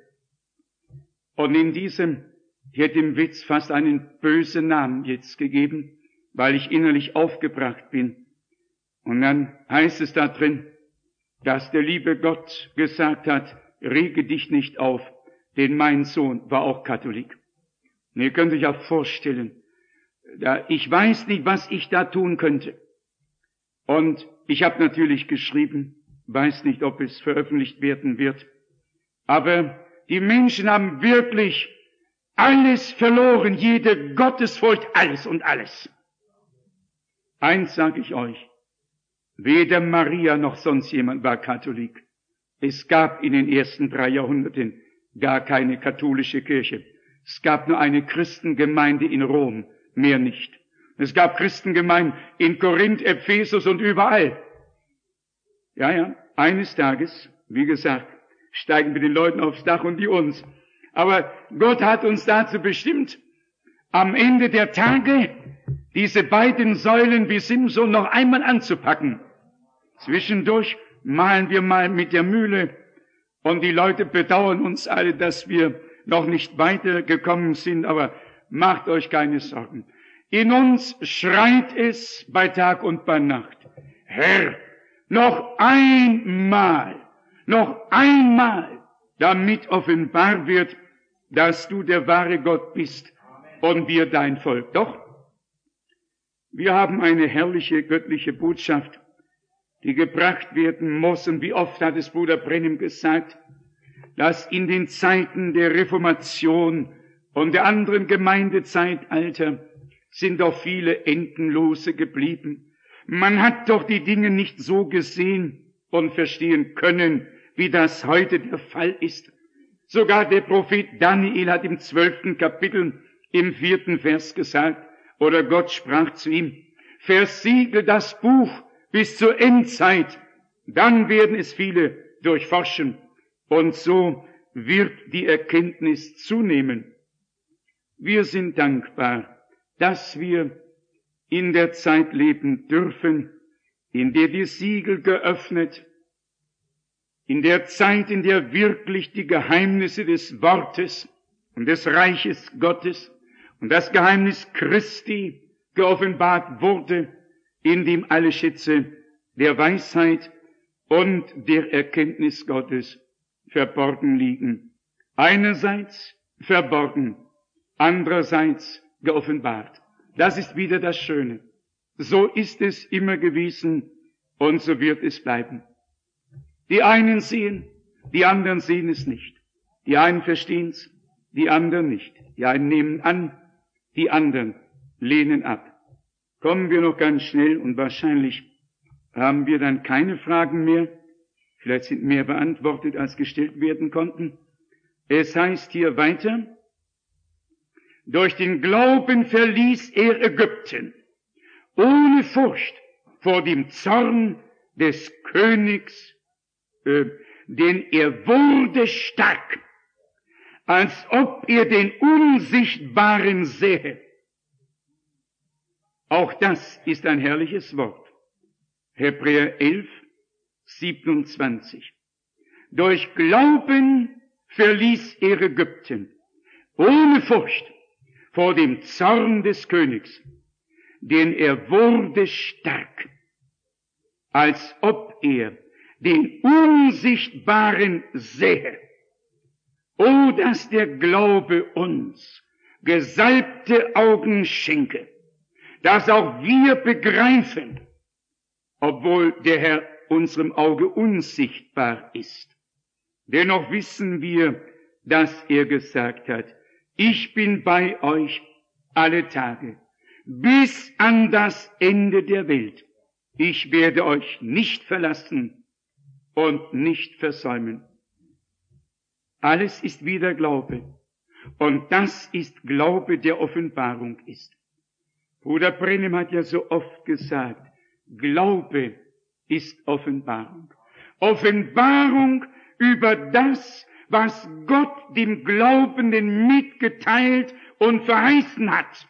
Und in diesem, ich hätte dem Witz fast einen bösen Namen jetzt gegeben, weil ich innerlich aufgebracht bin. Und dann heißt es da drin, dass der liebe Gott gesagt hat, rege dich nicht auf, denn mein Sohn war auch Katholik. Und ihr könnt euch auch vorstellen, ich weiß nicht, was ich da tun könnte. Und ich habe natürlich geschrieben, weiß nicht, ob es veröffentlicht werden wird, aber die Menschen haben wirklich alles verloren, jede Gottesfurcht, alles und alles. Eins sage ich euch, weder Maria noch sonst jemand war Katholik. Es gab in den ersten 3 Jahrhunderten gar keine katholische Kirche. Es gab nur eine Christengemeinde in Rom, mehr nicht. Es gab Christengemeinden in Korinth, Ephesus und überall. Ja, eines Tages, wie gesagt, steigen wir den Leuten aufs Dach und die uns. Aber Gott hat uns dazu bestimmt, am Ende der Tage diese beiden Säulen wie Simson noch einmal anzupacken. Zwischendurch malen wir mal mit der Mühle und die Leute bedauern uns alle, dass wir noch nicht weitergekommen sind, aber macht euch keine Sorgen. In uns schreit es bei Tag und bei Nacht: Herr, noch einmal, damit offenbar wird, dass du der wahre Gott bist und wir dein Volk. Doch, wir haben eine herrliche göttliche Botschaft, die gebracht werden muss. Und wie oft hat es Bruder Brennim gesagt, dass in den Zeiten der Reformation und der anderen Gemeindezeitalter sind doch viele Endenlose geblieben. Man hat doch die Dinge nicht so gesehen und verstehen können, wie das heute der Fall ist. Sogar der Prophet Daniel hat im 12. Kapitel im 4. Vers gesagt, oder Gott sprach zu ihm: Versiegel das Buch bis zur Endzeit, dann werden es viele durchforschen. Und so wird die Erkenntnis zunehmen. Wir sind dankbar, dass wir in der Zeit leben dürfen, in der die Siegel geöffnet, in der Zeit, in der wirklich die Geheimnisse des Wortes und des Reiches Gottes und das Geheimnis Christi geoffenbart wurde, in dem alle Schätze der Weisheit und der Erkenntnis Gottes verborgen liegen. Einerseits verborgen, andererseits geoffenbart. Das ist wieder das Schöne. So ist es immer gewesen und so wird es bleiben. Die einen sehen, die anderen sehen es nicht. Die einen verstehen es, die anderen nicht. Die einen nehmen an, die anderen lehnen ab. Kommen wir noch ganz schnell und wahrscheinlich haben wir dann keine Fragen mehr. Vielleicht sind mehr beantwortet, als gestellt werden konnten. Es heißt hier weiter: Durch den Glauben verließ er Ägypten, ohne Furcht vor dem Zorn des Königs, denn er wurde stark, als ob er den Unsichtbaren sähe. Auch das ist ein herrliches Wort. Hebräer 11, 27. Durch Glauben verließ er Ägypten, ohne Furcht vor dem Zorn des Königs. denn er wurde stark, als ob er den Unsichtbaren sähe. O, dass der Glaube uns gesalbte Augen schenke, dass auch wir begreifen, obwohl der Herr unserem Auge unsichtbar ist. Dennoch wissen wir, dass er gesagt hat, ich bin bei euch alle Tage, bis an das Ende der Welt. Ich werde euch nicht verlassen und nicht versäumen. Alles ist wieder Glaube. Und das ist Glaube, der Offenbarung ist. Bruder Brennem hat ja so oft gesagt, Glaube ist Offenbarung. Offenbarung über das, was Gott dem Glaubenden mitgeteilt und verheißen hat.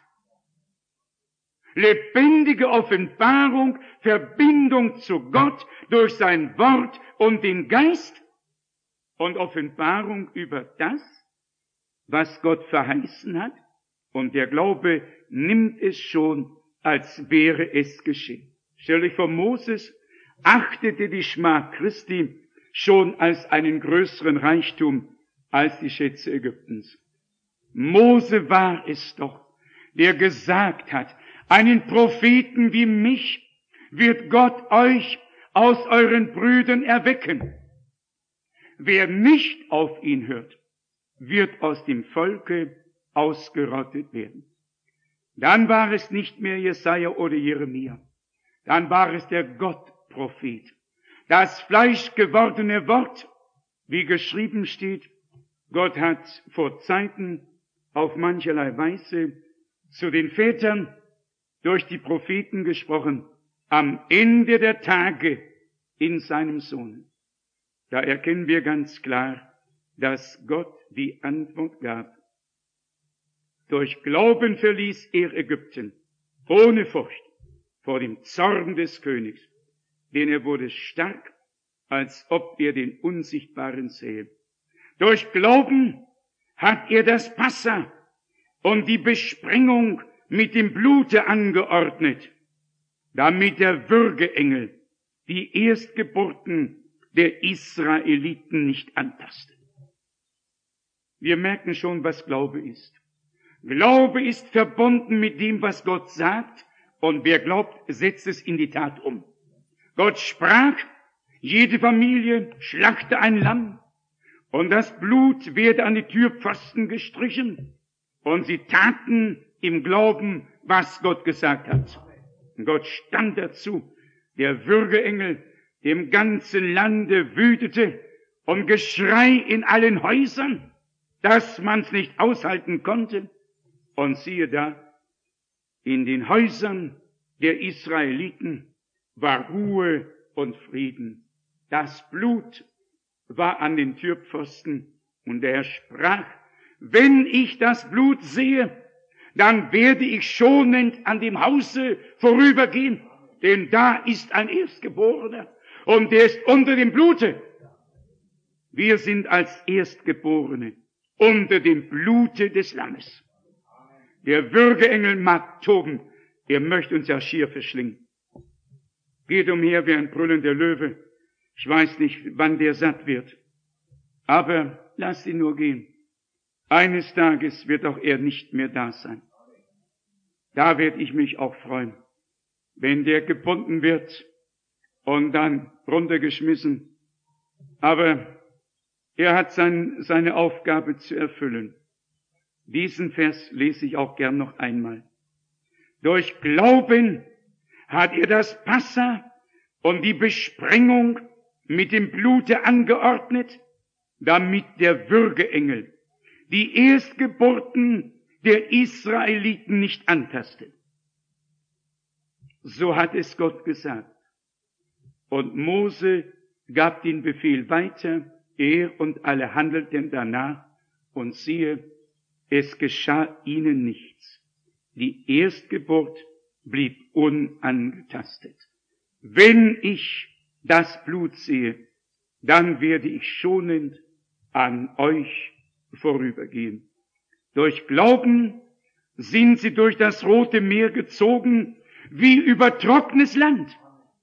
Lebendige Offenbarung, Verbindung zu Gott durch sein Wort und den Geist und Offenbarung über das, was Gott verheißen hat, und der Glaube nimmt es schon, als wäre es geschehen. Stell euch vor, Moses achtete die Schmach Christi schon als einen größeren Reichtum als die Schätze Ägyptens. Mose war es doch, der gesagt hat, einen Propheten wie mich wird Gott euch aus euren Brüdern erwecken. Wer nicht auf ihn hört, wird aus dem Volke ausgerottet werden. Dann war es nicht mehr Jesaja oder Jeremia. Dann war es der Gottprophet. Das fleischgewordene Wort, wie geschrieben steht, Gott hat vor Zeiten auf mancherlei Weise zu den Vätern durch die Propheten gesprochen, am Ende der Tage in seinem Sohn. Da erkennen wir ganz klar, dass Gott die Antwort gab. Durch Glauben verließ er Ägypten, ohne Furcht vor dem Zorn des Königs, denn er wurde stark, als ob er den Unsichtbaren sähe. Durch Glauben hat er das Passa und die Besprengung mit dem Blute angeordnet, damit der Würgeengel die Erstgeburten der Israeliten nicht antastet. Wir merken schon, was Glaube ist. Glaube ist verbunden mit dem, was Gott sagt, und wer glaubt, setzt es in die Tat um. Gott sprach, jede Familie schlachte ein Lamm, und das Blut werde an die Türpfosten gestrichen, und sie taten im Glauben, was Gott gesagt hat. Und Gott stand dazu, der Würgeengel dem ganzen Lande wütete und Geschrei in allen Häusern, dass man's nicht aushalten konnte. Und siehe da, in den Häusern der Israeliten war Ruhe und Frieden. Das Blut war an den Türpfosten, und der Herr sprach, wenn ich das Blut sehe, dann werde ich schonend an dem Hause vorübergehen, denn da ist ein Erstgeborener, und der ist unter dem Blute. Wir sind als Erstgeborene unter dem Blute des Lammes. Der Würgeengel mag toben, er möchte uns ja schier verschlingen. Geht umher wie ein brüllender Löwe. Ich weiß nicht, wann der satt wird. Aber lasst ihn nur gehen. Eines Tages wird auch er nicht mehr da sein. Da werde ich mich auch freuen, wenn der gebunden wird und dann runtergeschmissen. Aber er hat seine Aufgabe zu erfüllen. Diesen Vers lese ich auch gern noch einmal. Durch Glauben hat er das Passa und die Besprengung mit dem Blute angeordnet, damit der Würgeengel die Erstgeburten der Israeliten nicht antastet. So hat es Gott gesagt. Und Mose gab den Befehl weiter, er und alle handelten danach, und siehe, es geschah ihnen nichts. Die Erstgeburt blieb unangetastet. Wenn ich das Blut sehe, dann werde ich schonend an euch vorübergehen. Durch Glauben sind sie durch das Rote Meer gezogen wie über trockenes Land.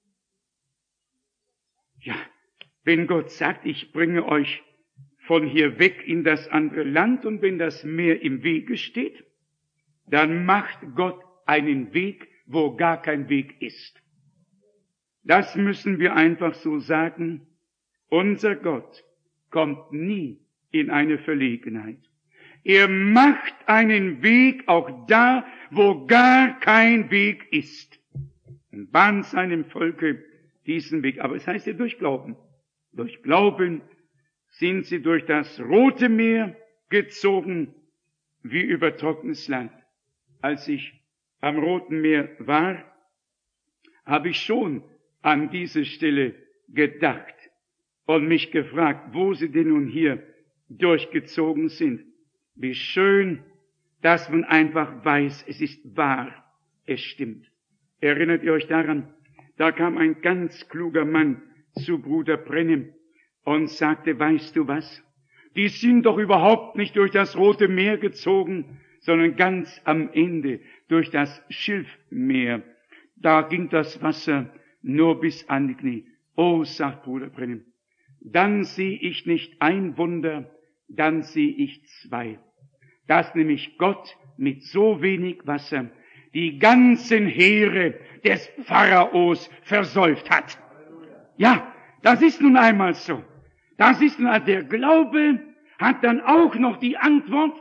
Ja, wenn Gott sagt, ich bringe euch von hier weg in das andere Land und wenn das Meer im Wege steht, dann macht Gott einen Weg, wo gar kein Weg ist. Das müssen wir einfach so sagen. Unser Gott kommt nie in eine Verlegenheit. Er macht einen Weg auch da, wo gar kein Weg ist. Und bahnt seinem Volke diesen Weg. Aber es heißt ja durch Glauben. Durch Glauben sind sie durch das Rote Meer gezogen, wie über trockenes Land. Als ich am Roten Meer war, habe ich schon an diese Stelle gedacht und mich gefragt, wo sie denn nun hier durchgezogen sind. Wie schön, dass man einfach weiß, es ist wahr, es stimmt. Erinnert ihr euch daran? Da kam ein ganz kluger Mann zu Bruder Brennem und sagte, weißt du was? Die sind doch überhaupt nicht durch das Rote Meer gezogen, sondern ganz am Ende durch das Schilfmeer. Da ging das Wasser nur bis an die Knie. Oh, sagt Bruder Brennem, dann sehe ich nicht ein Wunder, dann sehe ich zwei. Dass nämlich Gott mit so wenig Wasser die ganzen Heere des Pharaos versäuft hat. Ja, das ist nun einmal so. Das ist nun, der Glaube hat dann auch noch die Antwort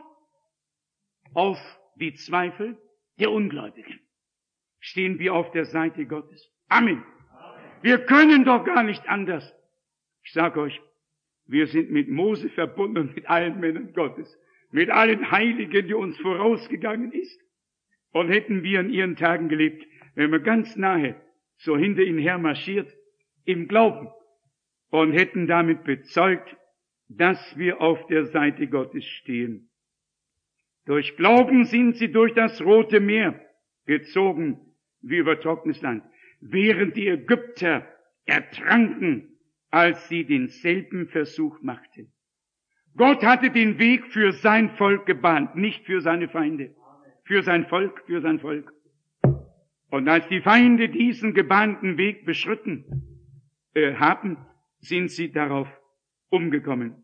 auf die Zweifel der Ungläubigen. Stehen wir auf der Seite Gottes. Amen. Wir können doch gar nicht anders. Ich sage euch, wir sind mit Mose verbunden und mit allen Männern Gottes, mit allen Heiligen, die uns vorausgegangen ist. Und hätten wir in ihren Tagen gelebt, wenn wir ganz nahe so hinter ihnen her marschiert, im Glauben, und hätten damit bezeugt, dass wir auf der Seite Gottes stehen. Durch Glauben sind sie durch das Rote Meer gezogen, wie über trockenes Land, während die Ägypter ertranken, als sie denselben Versuch machten. Gott hatte den Weg für sein Volk gebahnt, nicht für seine Feinde. Für sein Volk, für sein Volk. Und als die Feinde diesen gebahnten Weg beschritten haben, sind sie darauf umgekommen.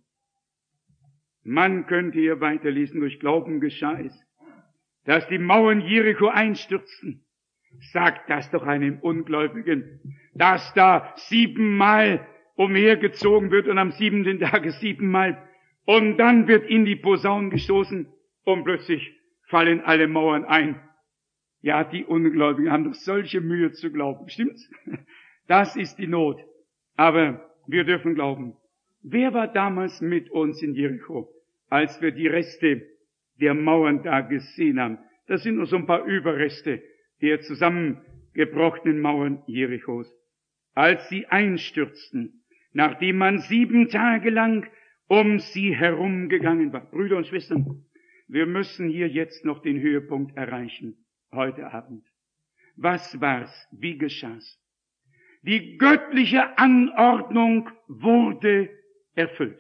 Man könnte hier weiterlesen, durch Glauben geschah es, dass die Mauern Jericho einstürzten. Sagt das doch einem Ungläubigen, dass da 7-mal umhergezogen wird und am 7. Tage 7-mal und dann wird in die Posaunen gestoßen und plötzlich fallen alle Mauern ein. Ja, die Ungläubigen haben doch solche Mühe zu glauben, stimmt's? Das ist die Not. Aber wir dürfen glauben. Wer war damals mit uns in Jericho, als wir die Reste der Mauern da gesehen haben? Das sind nur so ein paar Überreste der zusammengebrochenen Mauern Jerichos. Als sie einstürzten, nachdem man 7 Tage lang um sie herumgegangen war. Brüder und Schwestern, wir müssen hier jetzt noch den Höhepunkt erreichen, heute Abend. Was war's? Wie geschah's? Die göttliche Anordnung wurde erfüllt.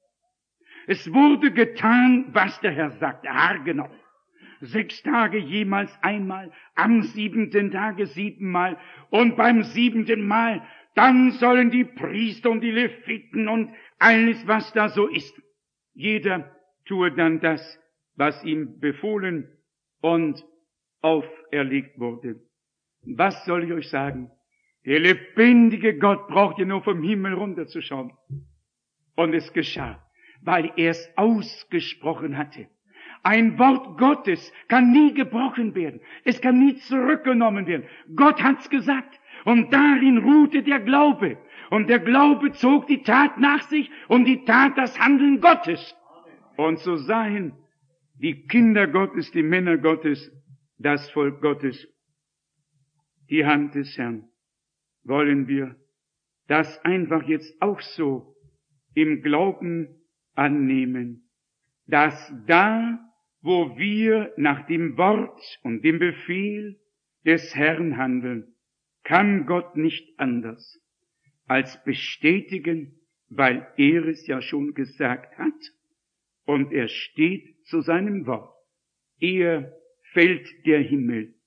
Es wurde getan, was der Herr sagte, haargenau. 6 Tage jemals einmal, am 7. Tage 7-mal und beim 7. Mal, dann sollen die Priester und die Leviten und alles, was da so ist, jeder tue dann das, was ihm befohlen und auferlegt wurde. Was soll ich euch sagen? Der lebendige Gott braucht ja nur vom Himmel runterzuschauen. Und es geschah, weil er es ausgesprochen hatte. Ein Wort Gottes kann nie gebrochen werden. Es kann nie zurückgenommen werden. Gott hat's gesagt. Und darin ruhte der Glaube. Und der Glaube zog die Tat nach sich und die Tat das Handeln Gottes. Und so sahen die Kinder Gottes, die Männer Gottes, das Volk Gottes, die Hand des Herrn. Wollen wir das einfach jetzt auch so im Glauben annehmen, dass da, wo wir nach dem Wort und dem Befehl des Herrn handeln, kann Gott nicht anders als bestätigen, weil er es ja schon gesagt hat und er steht zu seinem Wort. Eher fällt der Himmel,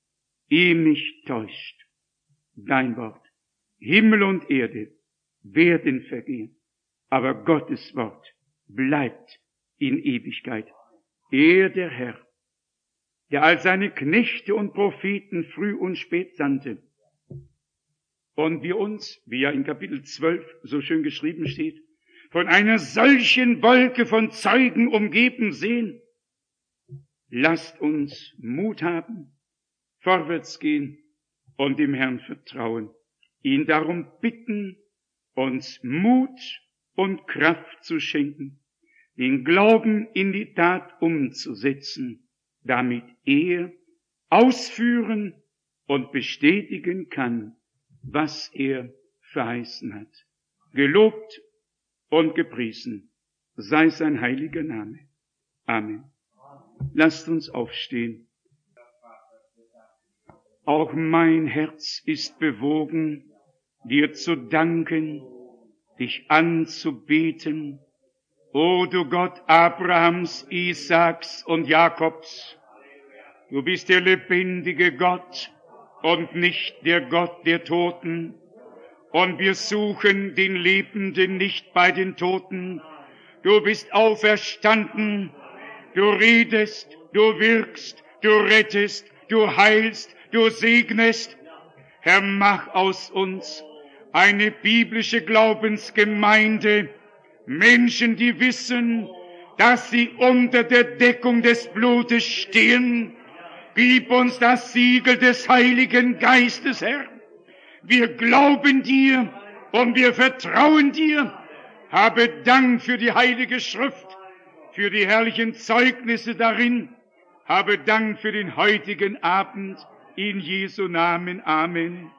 ehe mich täuscht dein Wort. Himmel und Erde werden vergehen, aber Gottes Wort bleibt in Ewigkeit. Er, der Herr, der all seine Knechte und Propheten früh und spät sandte, und wir uns, wie ja in Kapitel 12 so schön geschrieben steht, von einer solchen Wolke von Zeugen umgeben sehen. Lasst uns Mut haben, vorwärts gehen und dem Herrn vertrauen, ihn darum bitten, uns Mut und Kraft zu schenken, den Glauben in die Tat umzusetzen, damit er ausführen und bestätigen kann, was er verheißen hat. Gelobt und gepriesen sei sein heiliger Name. Amen. Lasst uns aufstehen. Auch mein Herz ist bewogen, dir zu danken, dich anzubeten, o du Gott Abrahams, Isaaks und Jakobs. Du bist der lebendige Gott und nicht der Gott der Toten. Und wir suchen den Lebenden nicht bei den Toten. Du bist auferstanden, du redest, du wirkst, du rettest, du heilst, du segnest. Herr, mach aus uns eine biblische Glaubensgemeinde, Menschen, die wissen, dass sie unter der Deckung des Blutes stehen. Gib uns das Siegel des Heiligen Geistes, Herr. Wir glauben dir und wir vertrauen dir. Habe Dank für die Heilige Schrift, für die herrlichen Zeugnisse darin. Habe Dank für den heutigen Abend. In Jesu Namen. Amen.